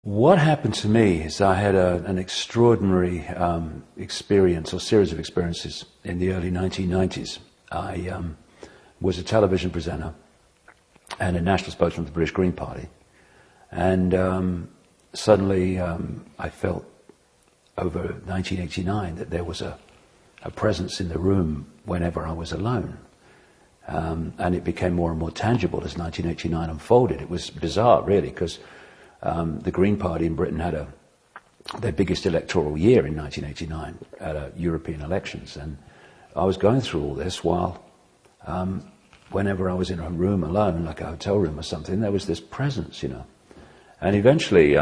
What happened to me is I had an extraordinary experience or series of experiences in the early 1990s. I was a television presenter and a national spokesman for the British Green Party. And suddenly I felt over 1989 that there was a presence in the room whenever I was alone. And it became more and more tangible as 1989 unfolded. It was bizarre, really, because the Green Party in Britain had their biggest electoral year in 1989 at European elections. And I was going through all this while whenever I was in a room alone, like a hotel room or something, there was this presence, And eventually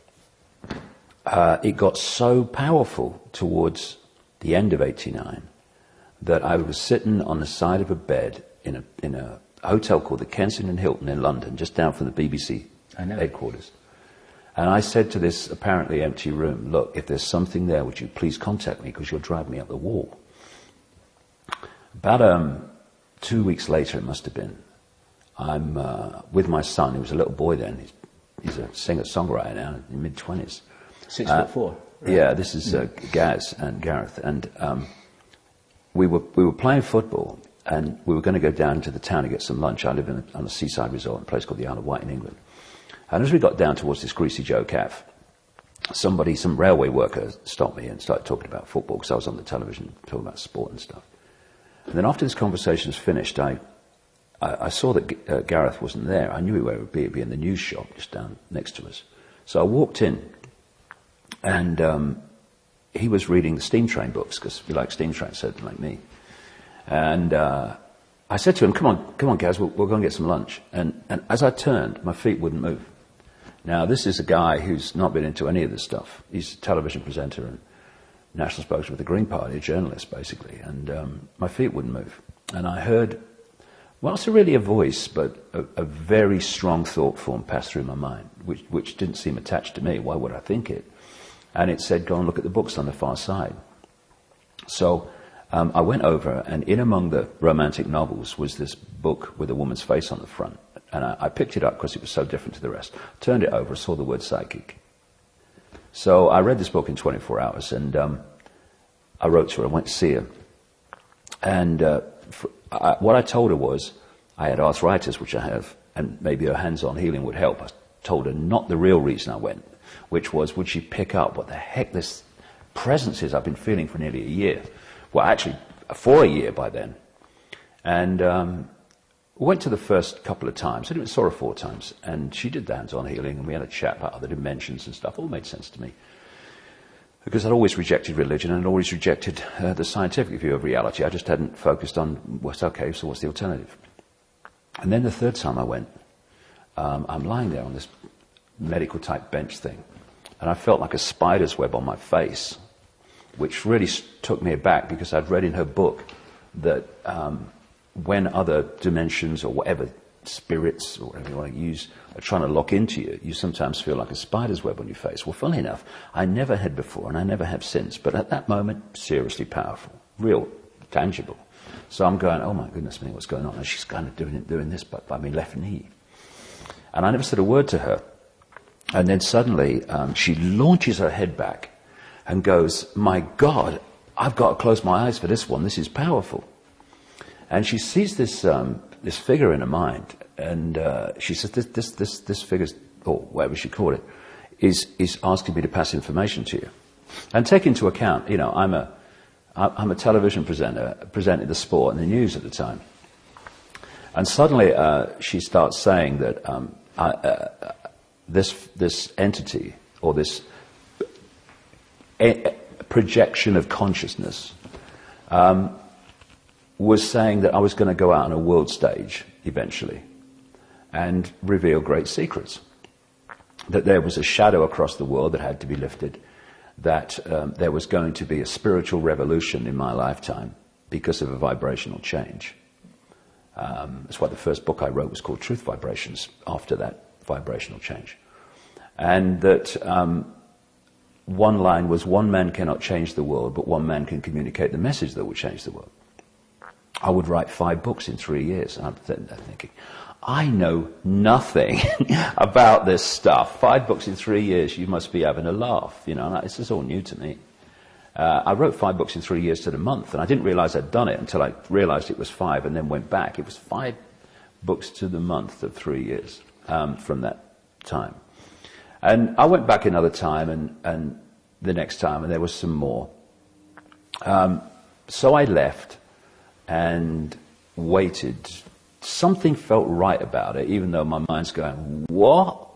it got so powerful towards the end of 89 that I was sitting on the side of a bed in a hotel called the Kensington Hilton in London, just down from the BBC headquarters. And I said to this apparently empty room, look, if there's something there, would you please contact me because you'll drive me up the wall. About 2 weeks later, it must have been, I'm with my son. He was a little boy then. He's a singer-songwriter now, in his mid-20s. 6'4". Right. Yeah, this is Gaz and Gareth. And we were playing football, and we were going to go down to the town to get some lunch. I live on a seaside resort in a place called the Isle of Wight in England. And as we got down towards this Greasy Joe Cafe, some railway worker stopped me and started talking about football, because I was on the television talking about sport and stuff. And then after this conversation was finished, I saw that Gareth wasn't there. I knew where it would be. It'd be in the news shop just down next to us. So I walked in, and he was reading the steam train books, because we like steam trains, certainly like me. And I said to him, come on, Gaz, we'll go and get some lunch. And as I turned, my feet wouldn't move. Now, this is a guy who's not been into any of this stuff. He's a television presenter and national spokesman for the Green Party, a journalist, basically. And my feet wouldn't move. And I heard, well, it's really a voice, but a very strong thought form passed through my mind, which didn't seem attached to me. Why would I think it? And it said, go and look at the books on the far side. So I went over, and in among the romantic novels was this book with a woman's face on the front. And I picked it up because it was so different to the rest. Turned it over, saw the word psychic. So I read this book in 24 hours, and I wrote to her. I went to see her. And what I told her was I had arthritis, which I have, and maybe her hands-on healing would help. I told her not the real reason I went, which was, would she pick up what the heck this presence is I've been feeling for nearly a year? Well, actually, for a year by then. And went to the first couple of times. I saw her 4 times. And she did the hands-on healing, and we had a chat about other dimensions and stuff. It all made sense to me. Because I'd always rejected religion, and I'd always rejected the scientific view of reality. I just hadn't focused on, what's okay, so what's the alternative? And then the third time I went, I'm lying there on this medical-type bench thing, and I felt like a spider's web on my face, which really took me aback, because I'd read in her book that when other dimensions or whatever, spirits or whatever you want to use, are trying to lock into you, you sometimes feel like a spider's web on your face. Well, funnily enough, I never had before, and I never have since, but at that moment, seriously powerful, real, tangible. So I'm going, oh my goodness me, what's going on? And she's kind of doing this by my left knee. And I never said a word to her. And then suddenly, she launches her head back and goes, my God, I've got to close my eyes for this one. This is powerful. And she sees this figure in her mind, and she says, this figure, or whatever she called it, is asking me to pass information to you. And take into account, I'm a television presenter, presenting the sport and the news at the time. And suddenly she starts saying that this entity, or this projection of consciousness, was saying that I was going to go out on a world stage eventually and reveal great secrets. That there was a shadow across the world that had to be lifted, that there was going to be a spiritual revolution in my lifetime because of a vibrational change. That's why the first book I wrote was called Truth Vibrations, after that vibrational change. And that one line was, one man cannot change the world, but one man can communicate the message that will change the world. I would write 5 books in 3 years. And I'm thinking, I know nothing about this stuff. 5 books in 3 years, you must be having a laugh. You know, this is all new to me. I wrote 5 books in 3 years to the month, and I didn't realize I'd done it until I realized it was 5 and then went back. It was 5 books to the month of 3 years from that time. And I went back another time and the next time, and there was some more. So I left and waited. Something felt right about it, even though my mind's going, what?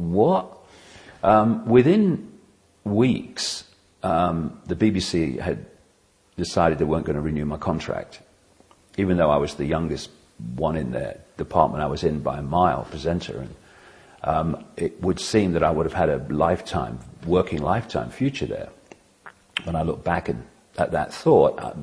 Within weeks, the BBC had decided they weren't going to renew my contract, even though I was the youngest one in their department I was in by a mile, presenter. And it would seem that I would have had a working lifetime future there. When I look back at that thought,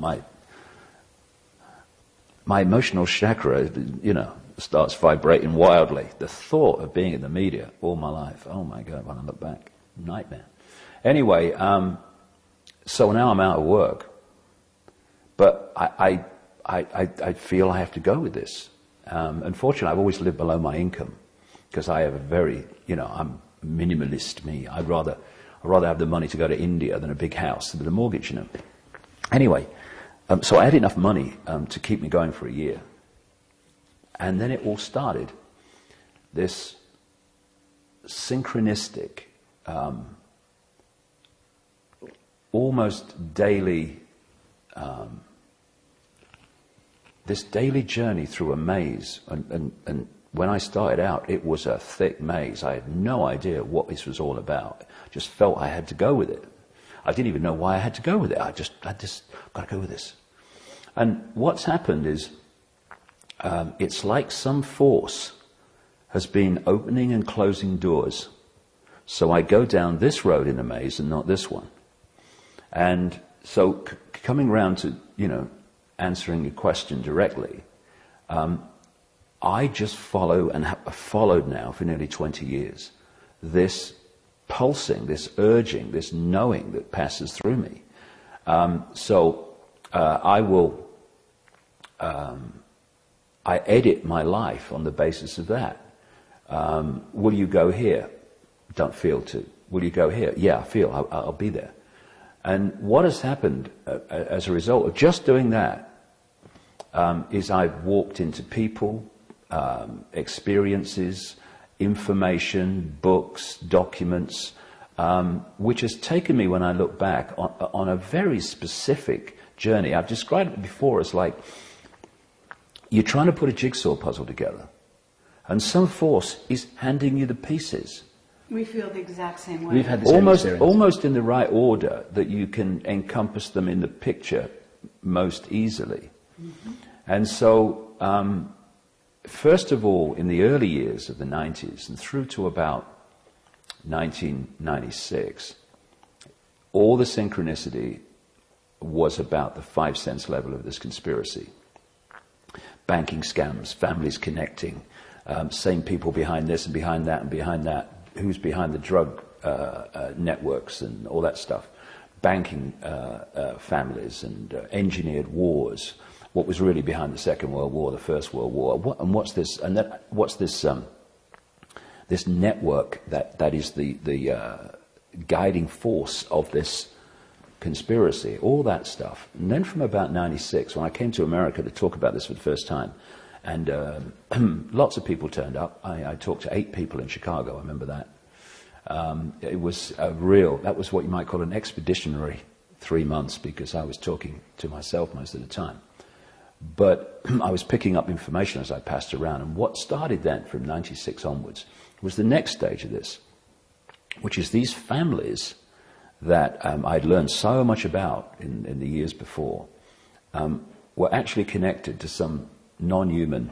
my emotional chakra, starts vibrating wildly. The thought of being in the media all my life, oh my God, when I look back, nightmare. Anyway, so now I'm out of work, but I feel I have to go with this. Unfortunately, I've always lived below my income because I have a very, I'm minimalist me. I'd rather have the money to go to India than a big house with a mortgage, Anyway, so I had enough money to keep me going for a year. And then it all started. This synchronistic, almost daily, this daily journey through a maze. And when I started out, it was a thick maze. I had no idea what this was all about. I just felt I had to go with it. I didn't even know why I had to go with it. I just got to go with this. And what's happened is, it's like some force has been opening and closing doors. So I go down this road in a maze and not this one. And so coming round to, answering your question directly, I just follow and have followed now for nearly 20 years this pulsing, this urging, this knowing that passes through me. I edit my life on the basis of that. Will you go here? Don't feel to. Will you go here? Yeah, I feel. I'll be there. And what has happened as a result of just doing that is I've walked into people, experiences, information, books, documents, which has taken me, when I look back, on a very specific journey. I've described it before as like you're trying to put a jigsaw puzzle together, and some force is handing you the pieces. We feel the exact same way. We've had the same experience. Almost in the right order that you can encompass them in the picture most easily. Mm-hmm. And so, first of all, in the early years of the 90s and through to about 1996, all the synchronicity was about the 5 sense level of this conspiracy. Banking scams, families connecting, same people behind this and behind that and behind that, who's behind the drug networks and all that stuff, banking families and engineered wars, what was really behind the Second World War, the First World War, what's this this network that is the guiding force of this conspiracy, all that stuff. And then from about 96, when I came to America to talk about this for the first time, and lots of people turned up. I talked to 8 people in Chicago, I remember that. It was that was what you might call an expeditionary 3 months, because I was talking to myself most of the time. But I was picking up information as I passed around, and what started then from 96 onwards was the next stage of this, which is these families that I'd learned so much about in the years before, were actually connected to some non-human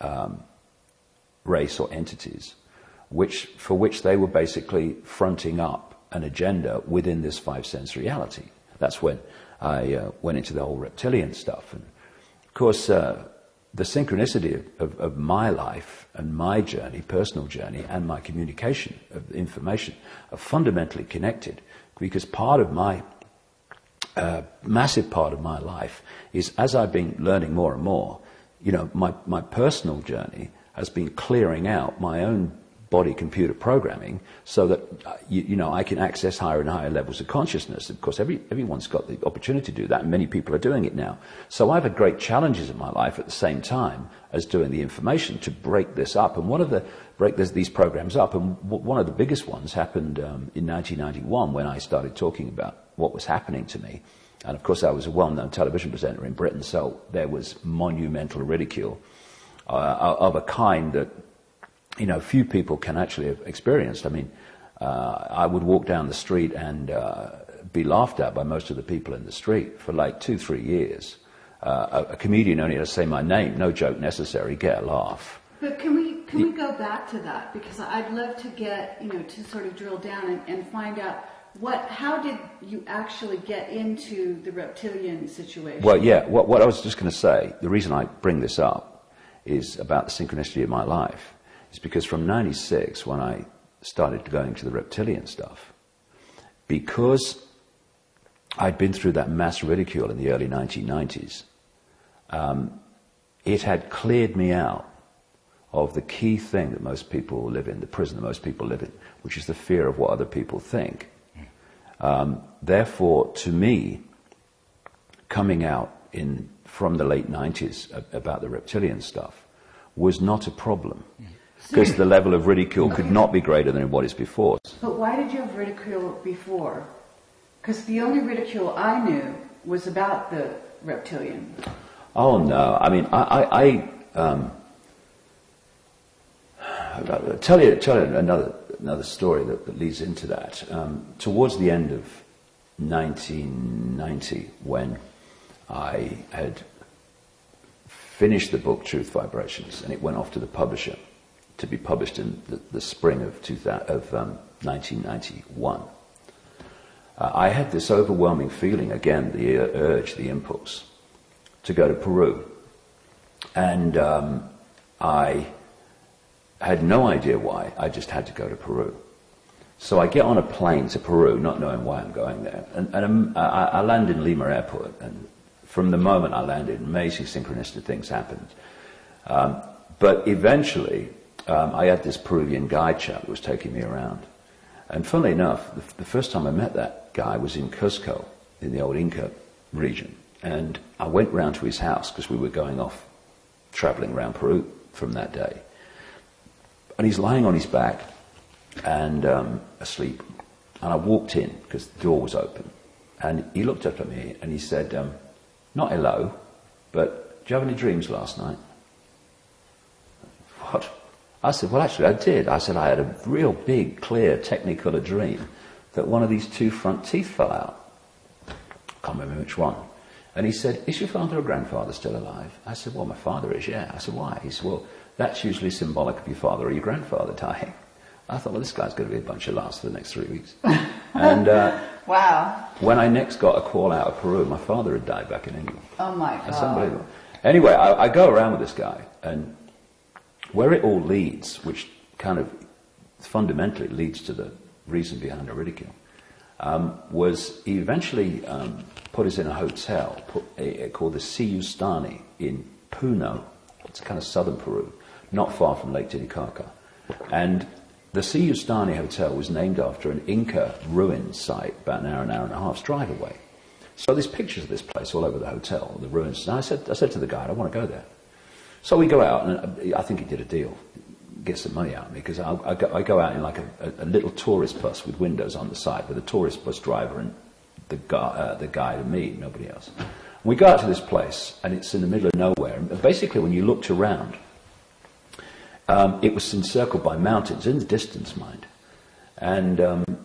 race or entities, for which they were basically fronting up an agenda within this 5 sense reality. That's when I went into the whole reptilian stuff. And of course, the synchronicity of my life and my journey, personal journey, and my communication of information are fundamentally connected, because part of my massive part of my life is, as I've been learning more and more, my personal journey has been clearing out my own body computer programming so that I can access higher and higher levels of consciousness. Of course, everyone's got the opportunity to do that, and many people are doing it now. So I've had great challenges in my life at the same time as doing the information to break this up. And break these programs up. And one of the biggest ones happened in 1991 when I started talking about what was happening to me. And of course, I was a well-known television presenter in Britain, so there was monumental ridicule of a kind that few people can actually have experienced. I mean, I would walk down the street and be laughed at by most of the people in the street for like 2-3 years. A comedian only had to say my name, no joke necessary, get a laugh. But can we go back to that? Because I'd love to get, to sort of drill down and find out how did you actually get into the reptilian situation? Well, yeah, what I was just going to say, the reason I bring this up is about the synchronicity of my life. It's because from 96, when I started going to the reptilian stuff, because I'd been through that mass ridicule in the early 1990s, it had cleared me out of the key thing that most people live in, the prison that most people live in, which is the fear of what other people think. Therefore, to me, coming out from the late 90s about the reptilian stuff was not a problem. Because the level of ridicule could not be greater than what is before. But why did you have ridicule before? Because the only ridicule I knew was about the reptilian. Oh no! I mean, I'll tell you another story that leads into that. Towards the end of 1990, when I had finished the book Truth Vibrations, and it went off to the publisher to be published in the spring of 1991. I had this overwhelming feeling, again, the urge, the impulse, to go to Peru. And I had no idea why, I just had to go to Peru. So I get on a plane to Peru, not knowing why I'm going there. And I land in Lima Airport, and from the moment I landed, amazing synchronistic things happened. But eventually, I had this Peruvian guide chap that was taking me around. And funnily enough, the first time I met that guy was in Cusco, in the old Inca region. And I went round to his house because we were going off traveling around Peru from that day. And he's lying on his back and asleep. And I walked in because the door was open. And he looked up at me and he said, not hello, but do you have any dreams last night? What? I said, well, actually, I did. I said, I had a real big, clear, technicolor dream that one of these 2 front teeth fell out. I can't remember which one. And he said, is your father or grandfather still alive? I said, well, my father is, yeah. I said, why? He said, well, that's usually symbolic of your father or your grandfather dying. I thought, well, this guy's going to be a bunch of laughs for the next 3 weeks. And wow. When I next got a call out of Peru, my father had died back in England. Oh, my God. That's unbelievable. Anyway, I go around with this guy, and where it all leads, which kind of fundamentally leads to the reason behind the ridicule, was he eventually put us in a hotel called the Siyustani in Puno. It's kind of southern Peru, not far from Lake Titicaca. And the Siyustani Hotel was named after an Inca ruin site about an hour and a half's drive away. So there's pictures of this place all over the hotel, the ruins. And I said to the guide, I want to go there. So we go out, and I think he did a deal, get some money out of me, because I go out in like a little tourist bus with windows on the side, with a tourist bus driver and the guide and me, nobody else. And we go out to this place, and it's in the middle of nowhere. And basically, when you looked around, it was encircled by mountains, in the distance, mind. And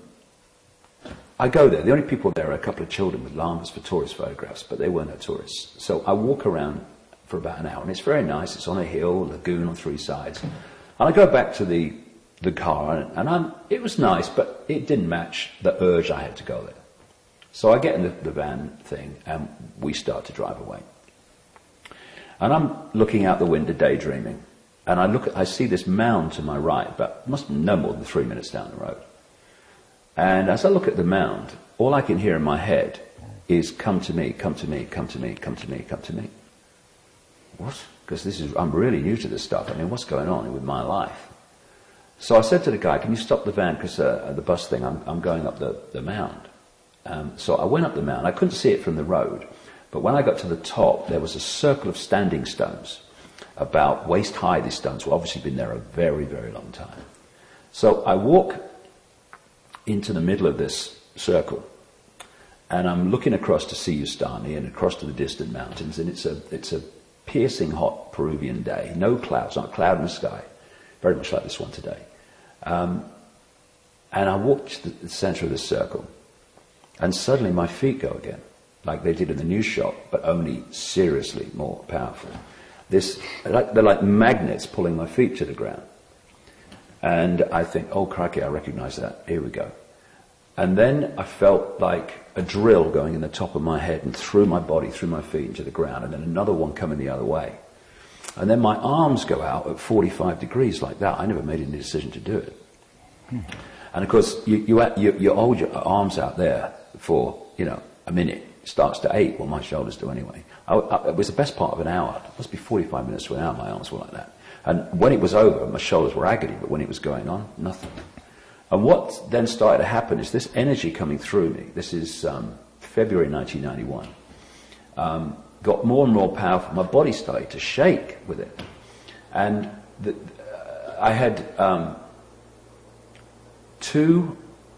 I go there. The only people there are a couple of children with llamas for tourist photographs, but they weren't no tourists. So I walk around for about an hour, and it's very nice. It's on a hill, lagoon on 3 sides. And I go back to the car, and it was nice, but it didn't match the urge I had to go there. So I get in the van thing, and we start to drive away. And I'm looking out the window, daydreaming, and I see this mound to my right, but must be no more than 3 minutes down the road. And as I look at the mound, all I can hear in my head is, come to me, come to me, come to me, come to me, come to me. What? because I'm really new to this stuff. I mean, what's going on with my life? So I said to the guy, can you stop the van, because the bus thing, I'm going up the mound. So I went up the mound. I couldn't see it from the road, but when I got to the top, there was a circle of standing stones, about waist high. These stones were obviously been there a very, very long time. So I walk into the middle of this circle, and I'm looking across to Siyustani and across to the distant mountains, and it's a piercing hot Peruvian day. No clouds, not a cloud in the sky, very much like this one today. And I walked to the center of this circle, and suddenly my feet go again, like they did in the news shot, but only seriously more powerful. They're like magnets pulling my feet to the ground. And I think, oh crikey, I recognize that. Here we go. And then I felt like a drill going in the top of my head and through my body, through my feet into the ground, and then another one coming the other way. And then my arms go out at 45 degrees like that. I never made any decision to do it. And of course, you hold your arms out there for, a minute. It starts to ache. Well, my shoulders do anyway. It was the best part of an hour. It must be 45 minutes to an hour, my arms were like that. And when it was over, my shoulders were agony, but when it was going on, nothing. And what then started to happen is this energy coming through me. This is February 1991. Got more and more powerful. My body started to shake with it. And I had two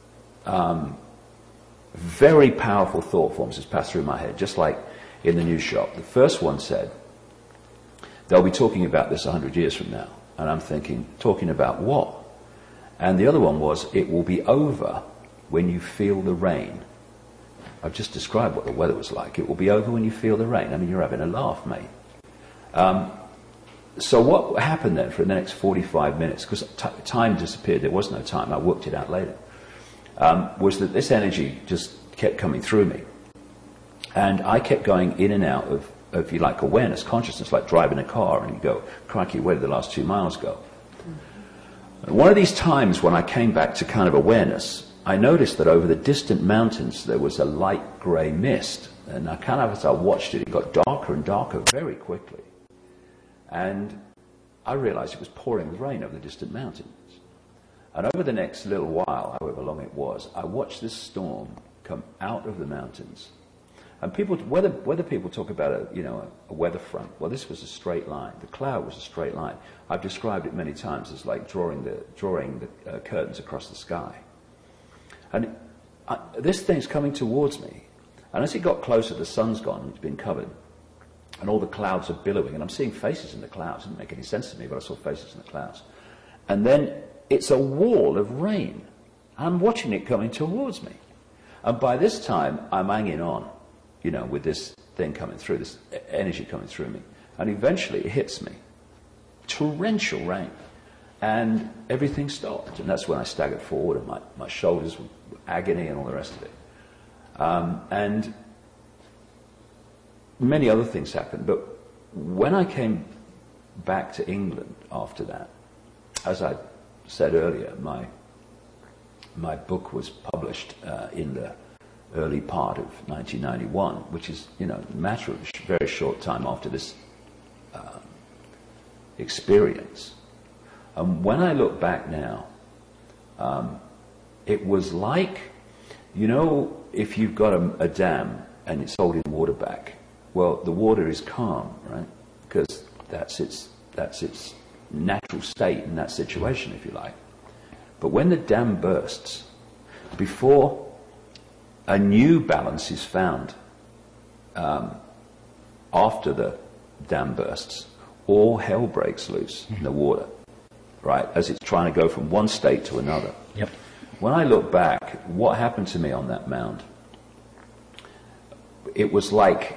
very powerful thought forms just passed through my head, just like in the news shop. The first one said, they'll be talking about this 100 years from now. And I'm thinking, talking about what? And the other one was, it will be over when you feel the rain. I've just described what the weather was like. It will be over when you feel the rain. I mean, you're having a laugh, mate. So what happened then for the next 45 minutes, because time disappeared, there was no time, I worked it out later, was that this energy just kept coming through me. And I kept going in and out of, if you like, awareness, consciousness, like driving a car, and you go, crikey, where did the last 2 miles go? And one of these times when I came back to kind of awareness, I noticed that over the distant mountains there was a light grey mist. And I kind of, as I watched it, it got darker and darker very quickly. And I realized it was pouring with rain over the distant mountains. And over the next little while, however long it was, I watched this storm come out of the mountains. And people, whether people talk about a weather front, well, this was a straight line. The cloud was a straight line. I've described it many times as like drawing the curtains across the sky. And this thing's coming towards me. And as it got closer, the sun's gone and it's been covered. And all the clouds are billowing. And I'm seeing faces in the clouds. It didn't make any sense to me, but I saw faces in the clouds. And then it's a wall of rain. I'm watching it coming towards me. And by this time, I'm hanging on, with this thing coming through, this energy coming through me. And eventually it hits me. Torrential rain. And everything stopped. And that's when I staggered forward and my shoulders were agony and all the rest of it. And many other things happened. But when I came back to England after that, as I said earlier, my book was published in the early part of 1991, which is, a matter of a very short time after this experience. And when I look back now, it was like, if you've got a dam and it's holding water back, well, the water is calm, right? Because that's its natural state in that situation, if you like. But when the dam bursts, before a new balance is found after the dam bursts, all hell breaks loose in the water, right, as it's trying to go from one state to another. Yep. When I look back, what happened to me on that mound? It was like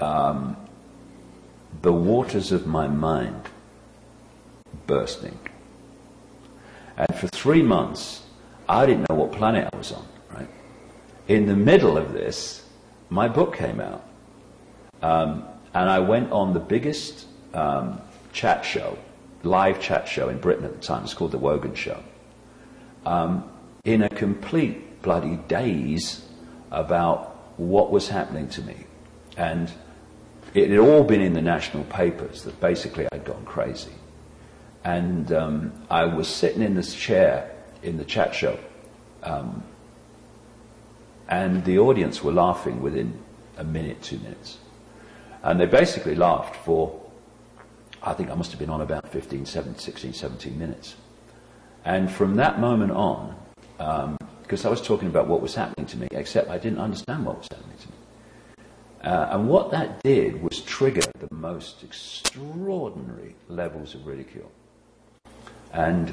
the waters of my mind bursting. And for 3 months, I didn't know what planet I was on, right? In the middle of this, my book came out. And I went on the biggest chat show, live chat show in Britain at the time. It's called The Wogan Show. In a complete bloody daze about what was happening to me. And it had all been in the national papers that basically I'd gone crazy. And I was sitting in this chair in the chat show, and the audience were laughing within a minute, 2 minutes. And they basically laughed for, I think I must have been on about 16, 17 minutes. And from that moment on, because I was talking about what was happening to me, except I didn't understand what was happening to me. And what that did was trigger the most extraordinary levels of ridicule. And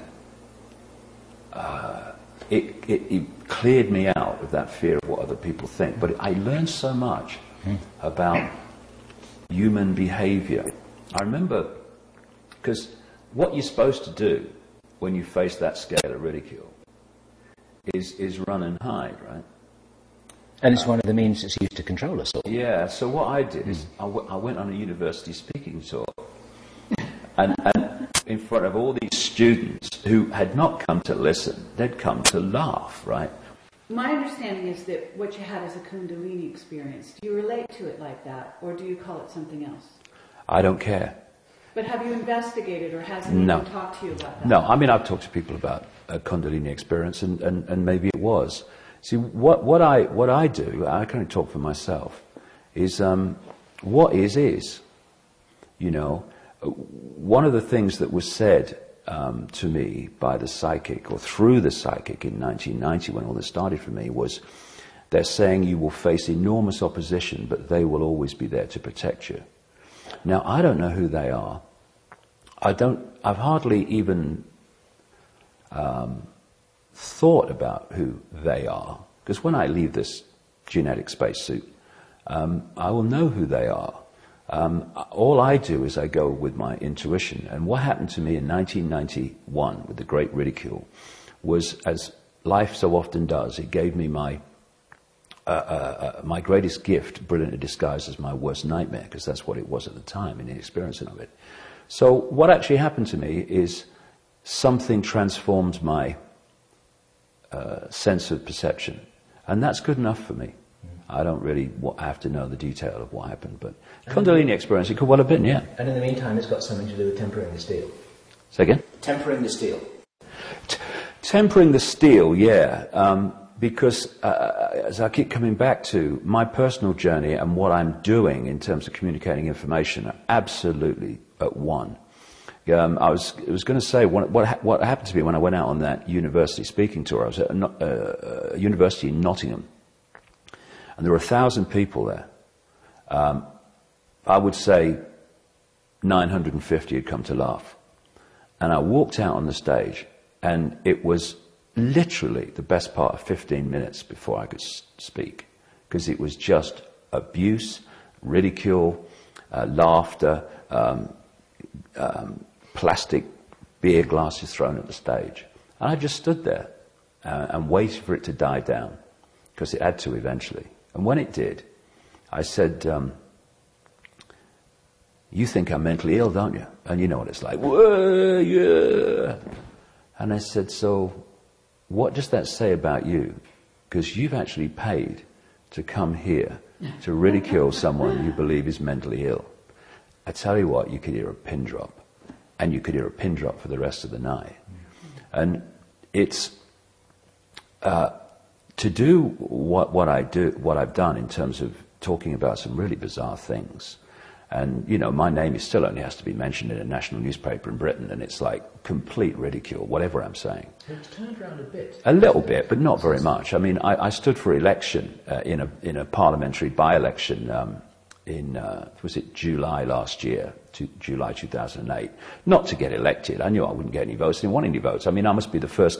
it cleared me out of that fear of what other people think. But I learned so much about human behavior. I remember, because what you're supposed to do when you face that scale of ridicule is run and hide, right? And it's one of the means that's used to control us all. Yeah, so what I did is I went on a university speaking tour, and in front of all these students who had not come to listen, they'd come to laugh, right? My understanding is that what you had is a Kundalini experience. Do you relate to it like that, or do you call it something else? I don't care. But have you investigated, or has anyone talked to you about that? No, I mean, I've talked to people about a Kundalini experience, and maybe it was. See, what I do, I can only talk for myself, is what is. You know, one of the things that was said to me by the psychic, or through the psychic in 1990 when all this started for me, was they're saying you will face enormous opposition, but they will always be there to protect you. Now, I don't know who they are. I've hardly even thought about who they are, because when I leave this genetic spacesuit, I will know who they are. All I do is I go with my intuition. And what happened to me in 1991 with the Great Ridicule was, as life so often does, it gave me my greatest gift, brilliantly disguised as my worst nightmare, because that's what it was at the time, in the experiencing of it. So what actually happened to me is something transformed my sense of perception. And that's good enough for me. I don't really have to know the detail of what happened, but Kundalini experience, it could well have been, yeah. And in the meantime, it's got something to do with tempering the steel. Say again? Tempering the steel. Tempering the steel, yeah. Because, as I keep coming back to, my personal journey and what I'm doing in terms of communicating information are absolutely at one. I was going to say, what happened to me when I went out on that university speaking tour. I was at a university in Nottingham, and there were 1,000 people there. I would say 950 had come to laugh. And I walked out on the stage, and it was literally the best part of 15 minutes before I could speak, because it was just abuse, ridicule, laughter, plastic beer glasses thrown at the stage. And I just stood there and waited for it to die down, because it had to eventually. And when it did, I said, you think I'm mentally ill, don't you? And you know what it's like. Whoa, yeah. And I said, so what does that say about you? Because you've actually paid to come here to ridicule someone you believe is mentally ill. I tell you what, you could hear a pin drop. And you could hear a pin drop for the rest of the night. And it's to do what I've done in terms of talking about some really bizarre things. And, you know, my name still only has to be mentioned in a national newspaper in Britain, and it's like complete ridicule, whatever I'm saying. It's turned around a bit. A little bit, but not very much. I mean, I stood for election in a parliamentary by-election was it July last year, July 2008, not to get elected. I knew I wouldn't get any votes. I didn't want any votes. I mean, I must be the first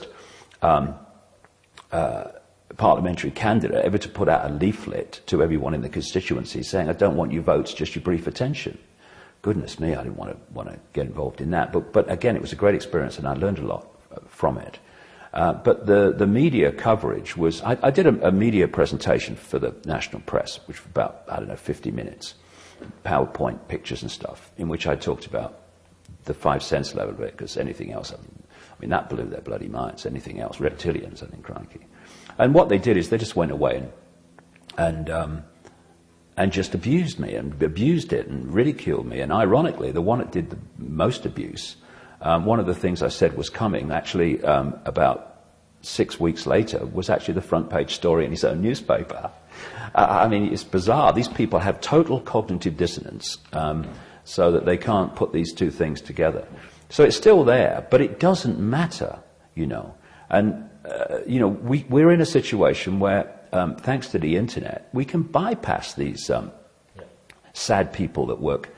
parliamentary candidate ever to put out a leaflet to everyone in the constituency saying, I don't want your votes, just your brief attention. Goodness me, I didn't want to get involved in that. But again, it was a great experience, and I learned a lot from it. But the media coverage was, I did a media presentation for the national press, which was about, 50 minutes, PowerPoint pictures and stuff, in which I talked about the 5 sense level of it, because anything else, I mean, that blew their bloody minds. Anything else, reptilians, I think, crikey. And what they did is they just went away and and just abused me and abused it and ridiculed me. And ironically, the one that did the most abuse, one of the things I said was coming, actually about 6 weeks later, was actually the front page story in his own newspaper. I mean, it's bizarre. These people have total cognitive dissonance, so that they can't put these two things together. So it's still there, but it doesn't matter, you know. And, you know, we're in a situation where, thanks to the internet, we can bypass these sad people that work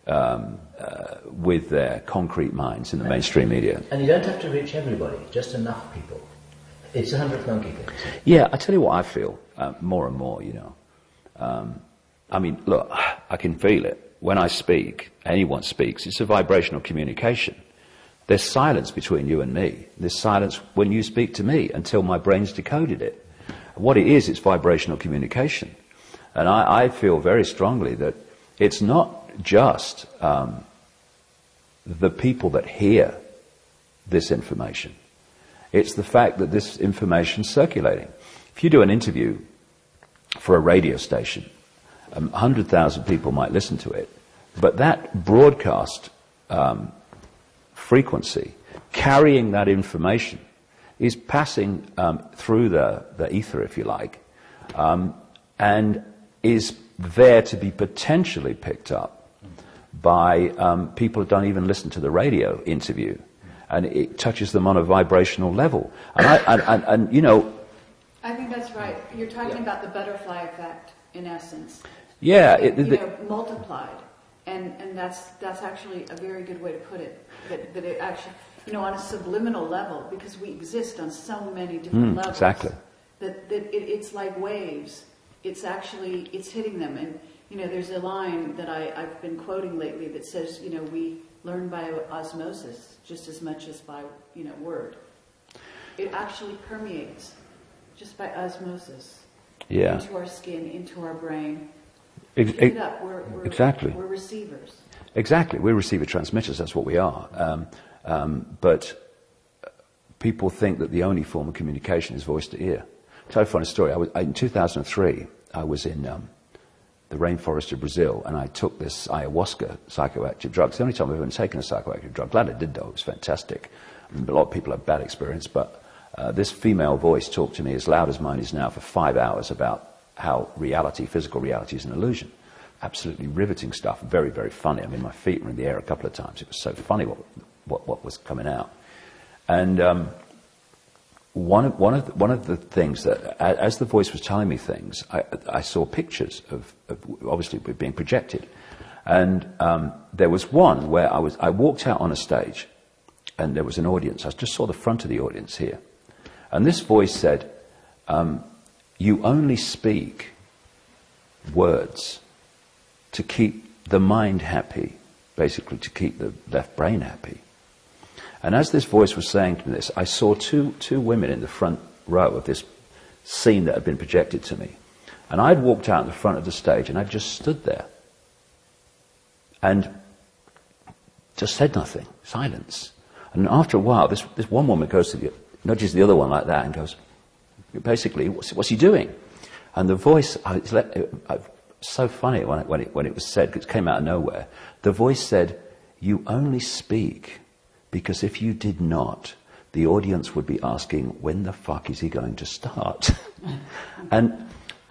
with their concrete minds in the mainstream media. And you don't have to reach everybody, just enough people. It's a 100th monkey thing. Yeah, I tell you what I feel more and more, you know. I mean, look, I can feel it. When I speak, anyone speaks, it's a vibrational communication. There's silence between you and me. There's silence when you speak to me until my brain's decoded it. What it is, it's vibrational communication. And I feel very strongly that it's not just the people that hear this information. It's the fact that this information's circulating. If you do an interview for a radio station, 100,000 people might listen to it, but that broadcast frequency, carrying that information, is passing through the ether, if you like, and is there to be potentially picked up by people who don't even listen to the radio interview, and it touches them on a vibrational level. And you know, I think that's right. You're talking about the butterfly effect, in essence. Yeah, multiplied, and that's actually a very good way to put it. That it actually, you know, on a subliminal level, because we exist on so many different levels. Exactly. That it's like waves. It's hitting them. And, you know, there's a line that I've been quoting lately that says, you know, we learn by osmosis just as much as by, you know, word. It actually permeates just by osmosis. Yeah. Into our skin, into our brain. Pick it up. Exactly. We're receivers. Exactly. We're receiver transmitters. That's what we are. But people think that the only form of communication is voice to ear. I'll tell you a funny story. In 2003, I was in the rainforest of Brazil, and I took this ayahuasca psychoactive drug. It's the only time I've ever taken a psychoactive drug. Glad I did, though. It was fantastic. I mean, a lot of people have bad experience, but this female voice talked to me as loud as mine is now for 5 hours about how reality, physical reality, is an illusion. Absolutely riveting stuff. Very, very funny. I mean, my feet were in the air a couple of times. It was so funny what was coming out. And one of the things that, as the voice was telling me things, I saw pictures of obviously being projected. And there was one where I walked out on a stage, and there was an audience. I just saw the front of the audience here. And this voice said, you only speak words to keep the mind happy, basically to keep the left brain happy. And as this voice was saying to me this, I saw two women in the front row of this scene that had been projected to me. And I'd walked out in the front of the stage, and I just stood there and just said nothing, silence. And after a while, this one woman nudges the other one like that and goes, basically, what's he doing? And the voice, so funny when it was said, because it came out of nowhere. The voice said, you only speak because if you did not, the audience would be asking, when the fuck is he going to start? And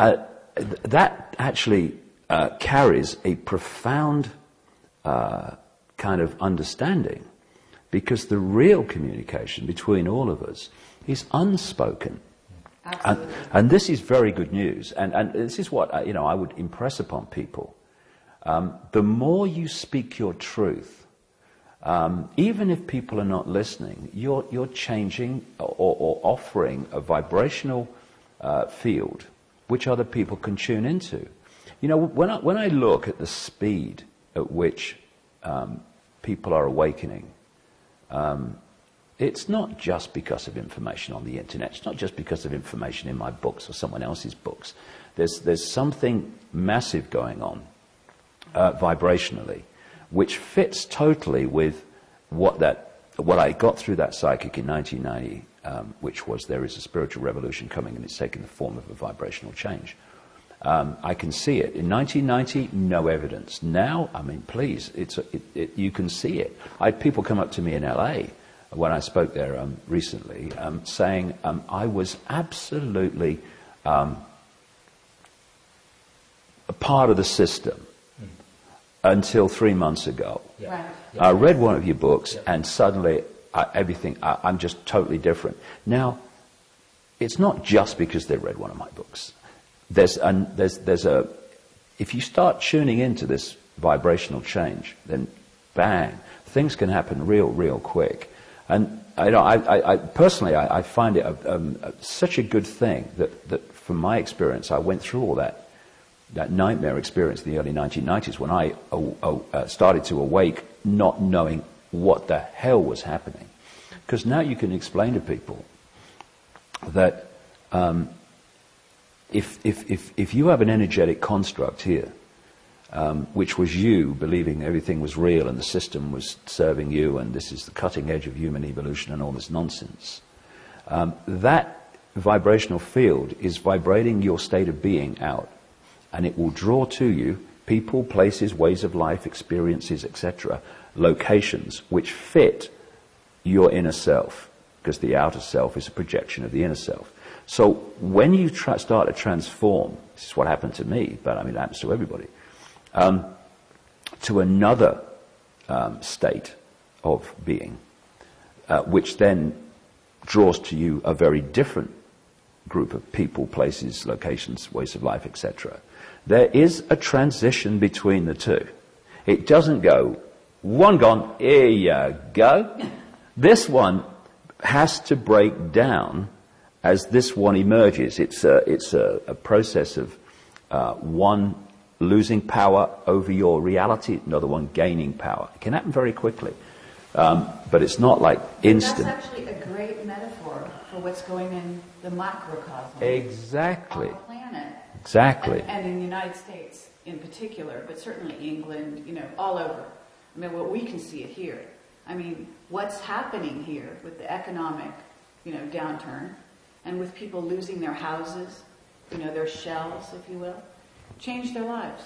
that actually carries a profound kind of understanding, because the real communication between all of us is unspoken. And this is very good news. And this is what I would impress upon people. The more you speak your truth, even if people are not listening, you're changing or offering a vibrational field which other people can tune into. You know, when I look at the speed at which people are awakening, it's not just because of information on the internet. It's not just because of information in my books or someone else's books. There's something massive going on vibrationally, which fits totally with what I got through that psychic in 1990, which was there is a spiritual revolution coming, and it's taking the form of a vibrational change. I can see it. In 1990, no evidence. Now, I mean, please, you can see it. I had people come up to me in LA when I spoke there recently, saying I was absolutely a part of the system until 3 months ago. Right. I read one of your books, and suddenly I'm just totally different. Now, it's not just because they read one of my books. If you start tuning into this vibrational change, then bang, things can happen real quick. And I personally find it such a good thing that from my experience, I went through all that nightmare experience in the early 1990s when I started to awake, not knowing what the hell was happening. Because now you can explain to people that if you have an energetic construct here, which was you believing everything was real and the system was serving you and this is the cutting edge of human evolution and all this nonsense, that vibrational field is vibrating your state of being out, and it will draw to you people, places, ways of life, experiences, etc., locations which fit your inner self, because the outer self is a projection of the inner self. So when you start to transform, this is what happened to me, but I mean it happens to everybody, to another state of being, which then draws to you a very different group of people, places, locations, ways of life, etc. There is a transition between the two. It doesn't go, one gone, here you go. This one has to break down as this one emerges. It's a process of one losing power over your reality, another one gaining power. It can happen very quickly, but it's not like instant. That's actually a great metaphor for what's going in the macrocosm. Exactly. On the planet. Exactly. And in the United States in particular, but certainly England, all over. I mean, we can see it here. I mean, what's happening here with the economic, downturn, and with people losing their houses, their shells, if you will, change their lives.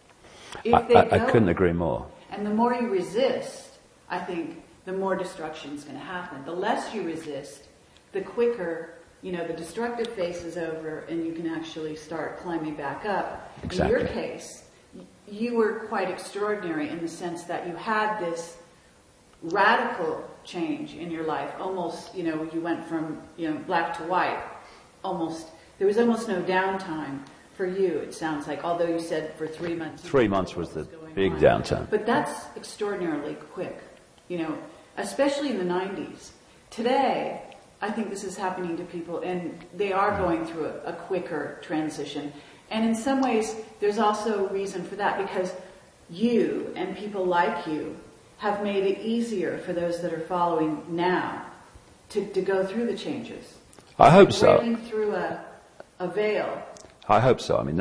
I couldn't agree more. And the more you resist, I think, the more destruction is going to happen. The less you resist, the quicker, the destructive phase is over and you can actually start climbing back up. Exactly. In your case, you were quite extraordinary in the sense that you had this radical change in your life. Almost, you went from, black to white. There was almost no downtime for you, it sounds like, although you said for 3 months. 3 months was the big downturn. But that's extraordinarily quick, especially in the 90s. Today, I think this is happening to people, and they are going through a quicker transition. And in some ways, there's also reason for that, because you and people like you have made it easier for those that are following now to go through the changes. I hope so. Breaking through a veil. I hope so. I mean,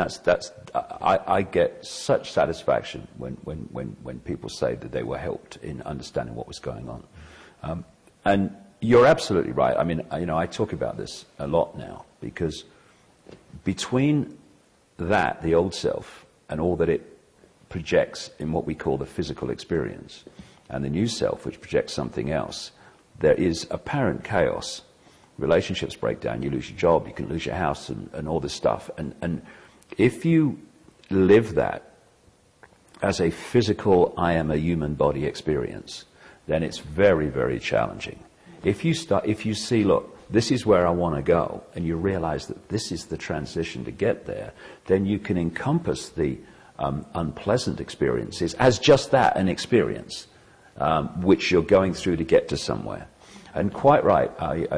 I get such satisfaction when people say that they were helped in understanding what was going on. And you're absolutely right. I mean, I talk about this a lot now, because between that, the old self, and all that it projects in what we call the physical experience, and the new self, which projects something else, there is apparent chaos. Relationships break down, you lose your job, you can lose your house, and all this stuff. And if you live that as a physical, I am a human body experience, then it's very, very challenging. If you see, look, this is where I want to go, and you realize that this is the transition to get there, then you can encompass the unpleasant experiences as just that, an experience, which you're going through to get to somewhere. And quite right,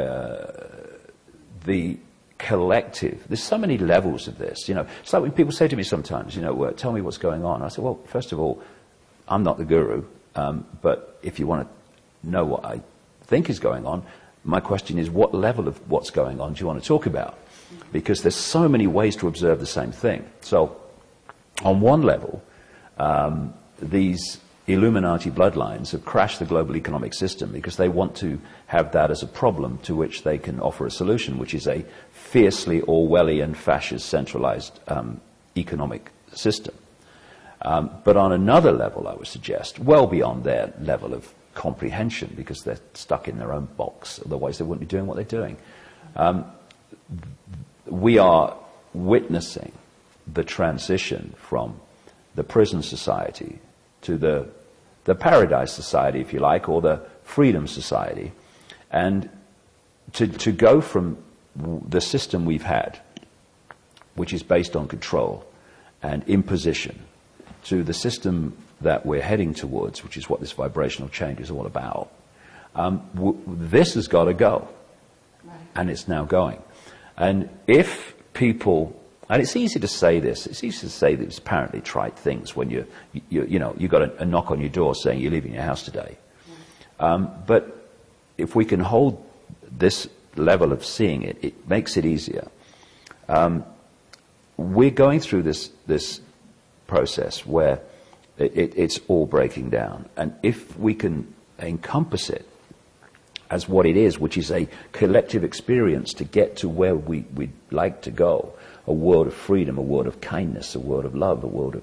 the collective, there's so many levels of this. It's like when people say to me sometimes, tell me what's going on. I say, well, first of all, I'm not the guru, but if you want to know what I think is going on, my question is, what level of what's going on do you want to talk about? Because there's so many ways to observe the same thing. So, on one level, these Illuminati bloodlines have crashed the global economic system because they want to have that as a problem to which they can offer a solution, which is a fiercely Orwellian, fascist, centralized economic system. But on another level, I would suggest, well beyond their level of comprehension, because they're stuck in their own box, otherwise they wouldn't be doing what they're doing. We are witnessing the transition from the prison society to the paradise society, if you like, or the freedom society, and to go from the system we've had, which is based on control and imposition, to the system that we're heading towards, which is what this vibrational change is all about. This has got to go. Right. And it's now going. And if people, and it's easy to say this, it's easy to say these apparently trite things when you got a knock on your door saying you're leaving your house today. But if we can hold this level of seeing it, it makes it easier. We're going through this process where it's all breaking down. And if we can encompass it as what it is, which is a collective experience to get to where we'd like to go, a world of freedom, a world of kindness, a world of love, a world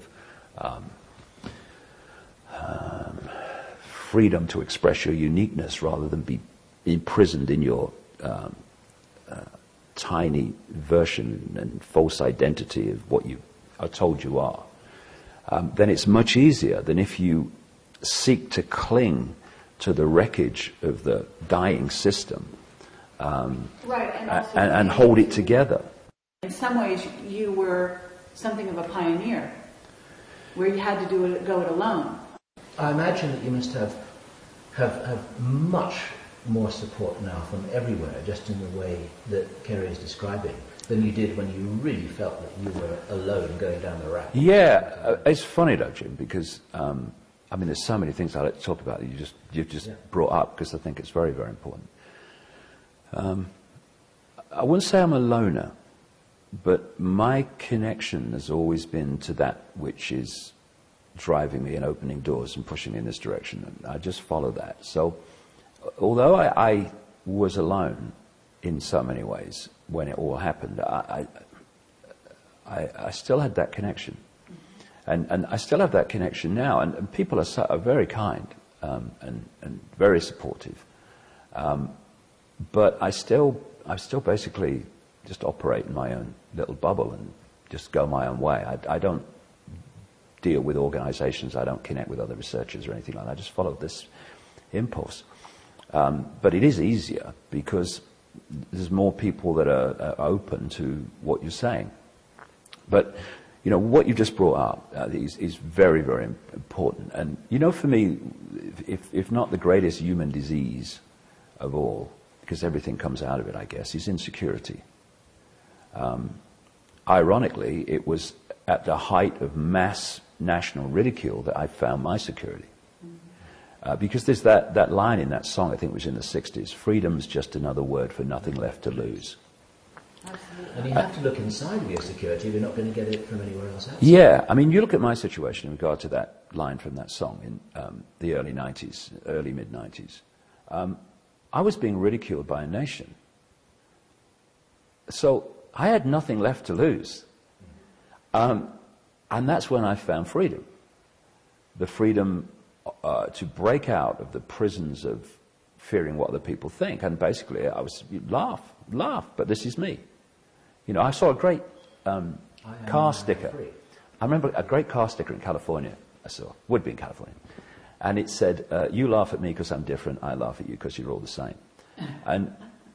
of freedom to express your uniqueness rather than be imprisoned in your tiny version and false identity of what you are told you are, then it's much easier than if you seek to cling to the wreckage of the dying system, right, and hold it together. In some ways, you were something of a pioneer, where you had to go it alone. I imagine that you must have much more support now from everywhere, just in the way that Kerry is describing, than you did when you really felt that you were alone going down the rack. Yeah, it's funny though, Jim, because there's so many things I'd like to talk about that you've just brought up, because I think it's very, very important. I wouldn't say I'm a loner, but my connection has always been to that which is driving me and opening doors and pushing me in this direction, and I just follow that. So, although I was alone in so many ways when it all happened, I still had that connection. And I still have that connection now, and people are very kind and very supportive. But I still basically just operate in my own little bubble and just go my own way. I don't deal with organizations, I don't connect with other researchers or anything like that. I just follow this impulse. But it is easier because there's more people that are open to what you're saying. But what you just brought up is very, very important. And, for me, if not the greatest human disease of all, because everything comes out of it, I guess, is insecurity. Ironically, it was at the height of mass national ridicule that I found my security. Because there's that line in that song, I think it was in the 60s, freedom's just another word for nothing left to lose. Absolutely. And you have to look inside of your security if you're not going to get it from anywhere else outside. Yeah, you look at my situation in regard to that line from that song in the early 90s, early mid-90s. I was being ridiculed by a nation. So I had nothing left to lose. And that's when I found freedom. The freedom to break out of the prisons of fearing what other people think. And basically I was, laugh, but this is me. I saw a great car sticker. I remember a great car sticker in California I saw, would be in California. And it said, you laugh at me because I'm different, I laugh at you because you're all the same. And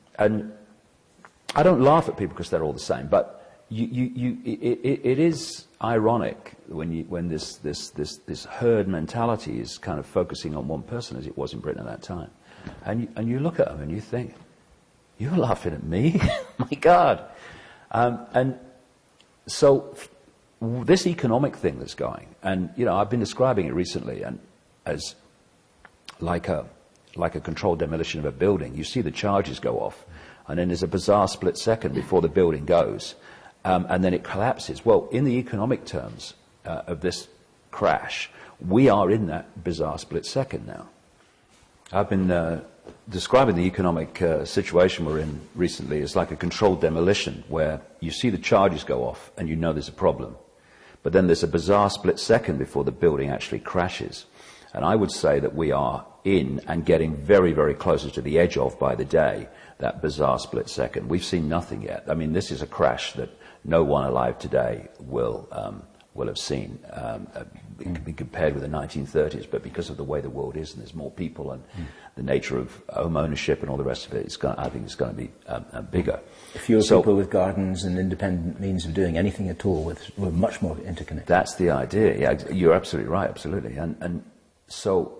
I don't laugh at people because they're all the same, but it is ironic when this herd mentality is kind of focusing on one person, as it was in Britain at that time. And you look at them and you think, you're laughing at me? My God. And so this economic thing that's going, and I've been describing it recently and as like a controlled demolition of a building. You see the charges go off, and then there's a bizarre split second before the building goes, and then it collapses. Well, in the economic terms of this crash, we are in that bizarre split second now. I've been describing the economic situation we're in recently as like a controlled demolition, where you see the charges go off and you know there's a problem. But then there's a bizarre split second before the building actually crashes. And I would say that we are in and getting very, very closer to the edge of, by the day, that bizarre split second. We've seen nothing yet. I mean, this is a crash that no one alive today will have seen. It can be compared with the 1930s, but because of the way the world is, and there's more people and the nature of home ownership and all the rest of it, I think it's going to be bigger. Fewer people with gardens and independent means of doing anything at all. We're much more interconnected. That's the idea. Yeah, you're absolutely right. Absolutely. And so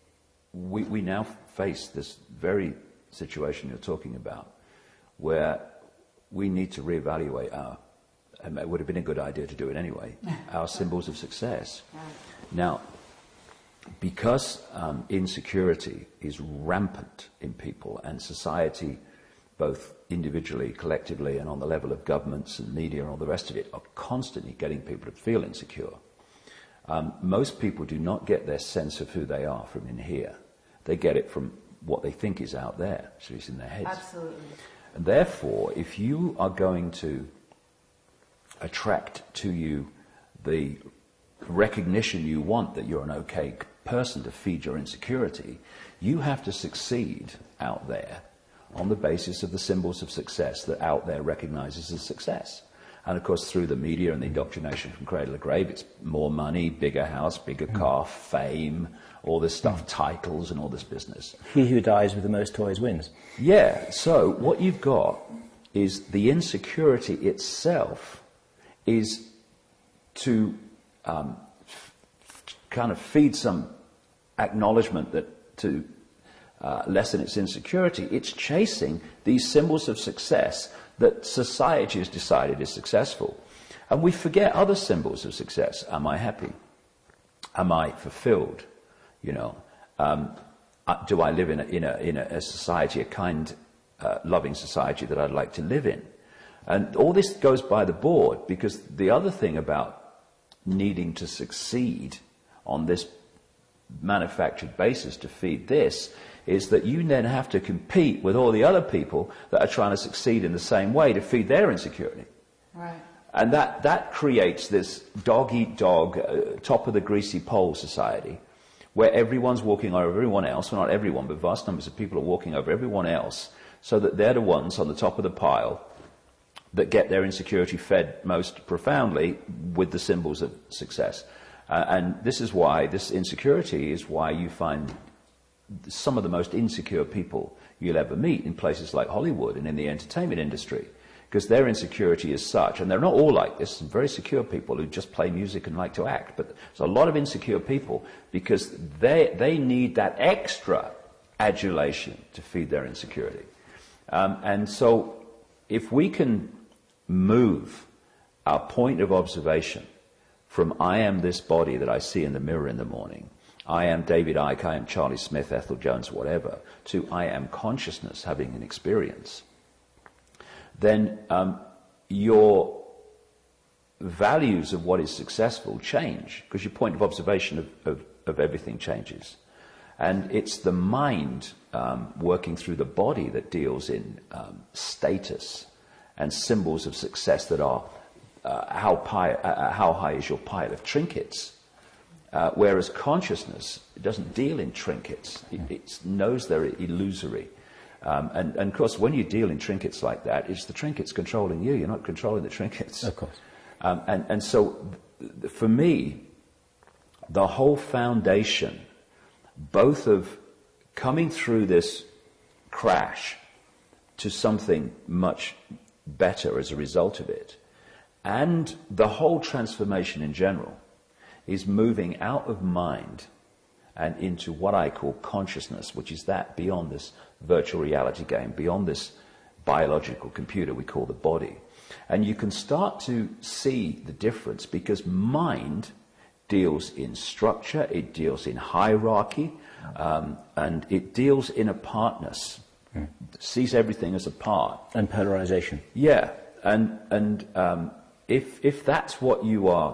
we now face this very situation you're talking about, where we need to reevaluate and it would have been a good idea to do it anyway, our symbols of success. Right. Now, because insecurity is rampant in people, and society, both individually, collectively, and on the level of governments and media and all the rest of it, are constantly getting people to feel insecure. Most people do not get their sense of who they are from in here. They get it from what they think is out there, so it's in their heads. Absolutely. And therefore, if you are going to attract to you the recognition you want that you're an okay person to feed your insecurity, you have to succeed out there on the basis of the symbols of success that out there recognizes as success. And of course, through the media and the indoctrination from cradle to grave, it's more money, bigger house, bigger car, fame, all this stuff, titles and all this business. He who dies with the most toys wins. Yeah, so what you've got is the insecurity itself is to kind of feed some acknowledgement that to lessen its insecurity, it's chasing these symbols of success that society has decided is successful. And we forget other symbols of success. Am I happy? Am I fulfilled? You know, do I live in a society, a kind, loving society that I'd like to live in? And all this goes by the board, because the other thing about needing to succeed on this manufactured basis to feed this is that you then have to compete with all the other people that are trying to succeed in the same way to feed their insecurity. Right. And that creates this dog-eat-dog, top of the greasy pole society, where everyone's walking over everyone else, well, not everyone, but vast numbers of people are walking over everyone else, so that they're the ones on the top of the pile that get their insecurity fed most profoundly with the symbols of success. And this insecurity is why you find some of the most insecure people you'll ever meet in places like Hollywood and in the entertainment industry, because their insecurity is such, and they're not all like this, some very secure people who just play music and like to act, but there's a lot of insecure people because they need that extra adulation to feed their insecurity. And so if we can move our point of observation from I am this body that I see in the mirror in the morning, I am David Icke, I am Charlie Smith, Ethel Jones, whatever, to I am consciousness having an experience, then your values of what is successful change, because your point of observation of everything changes. And it's the mind working through the body that deals in status and symbols of success that are how high is your pile of trinkets, whereas consciousness doesn't deal in trinkets. It knows they're illusory. And of course, when you deal in trinkets like that, it's the trinkets controlling you. You're not controlling the trinkets. Of course. And so, for me, the whole foundation, both of coming through this crash to something much better as a result of it, and the whole transformation in general, is moving out of mind and into what I call consciousness, which is that beyond this virtual reality game, beyond this biological computer we call the body. And you can start to see the difference, because mind deals in structure, it deals in hierarchy, and it deals in apartness. Sees everything as a part. And polarization. Yeah, and if that's what you are,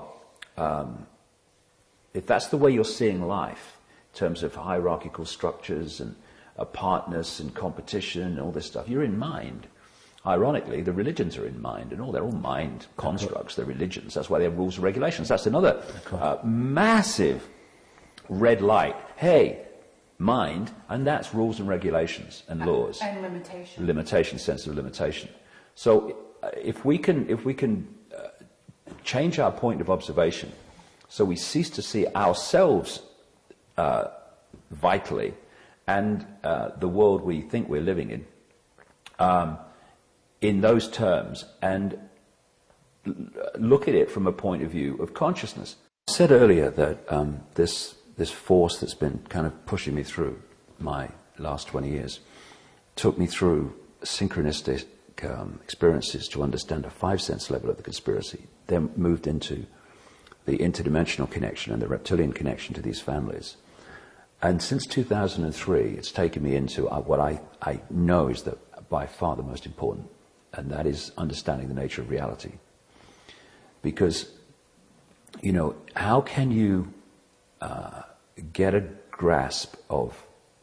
if that's the way you're seeing life, in terms of hierarchical structures and apartness and competition and all this stuff, you're in mind. ironically, the religions are in mind, and they're all mind constructs, they're religions. That's why they have rules and regulations. That's another massive red light. Hey, mind, and that's rules and regulations and laws. And limitation. Limitation, sense of limitation. So if we can change our point of observation, so we cease to see ourselves vitally and the world we think we're living in those terms, and look at it from a point of view of consciousness. I said earlier that this force that's been kind of pushing me through my last 20 years took me through synchronistic experiences to understand a five-sense level of the conspiracy, then moved into the interdimensional connection and the reptilian connection to these families. And since 2003, it's taken me into what I know is by far the most important, and that is understanding the nature of reality. Because, how can you get a grasp of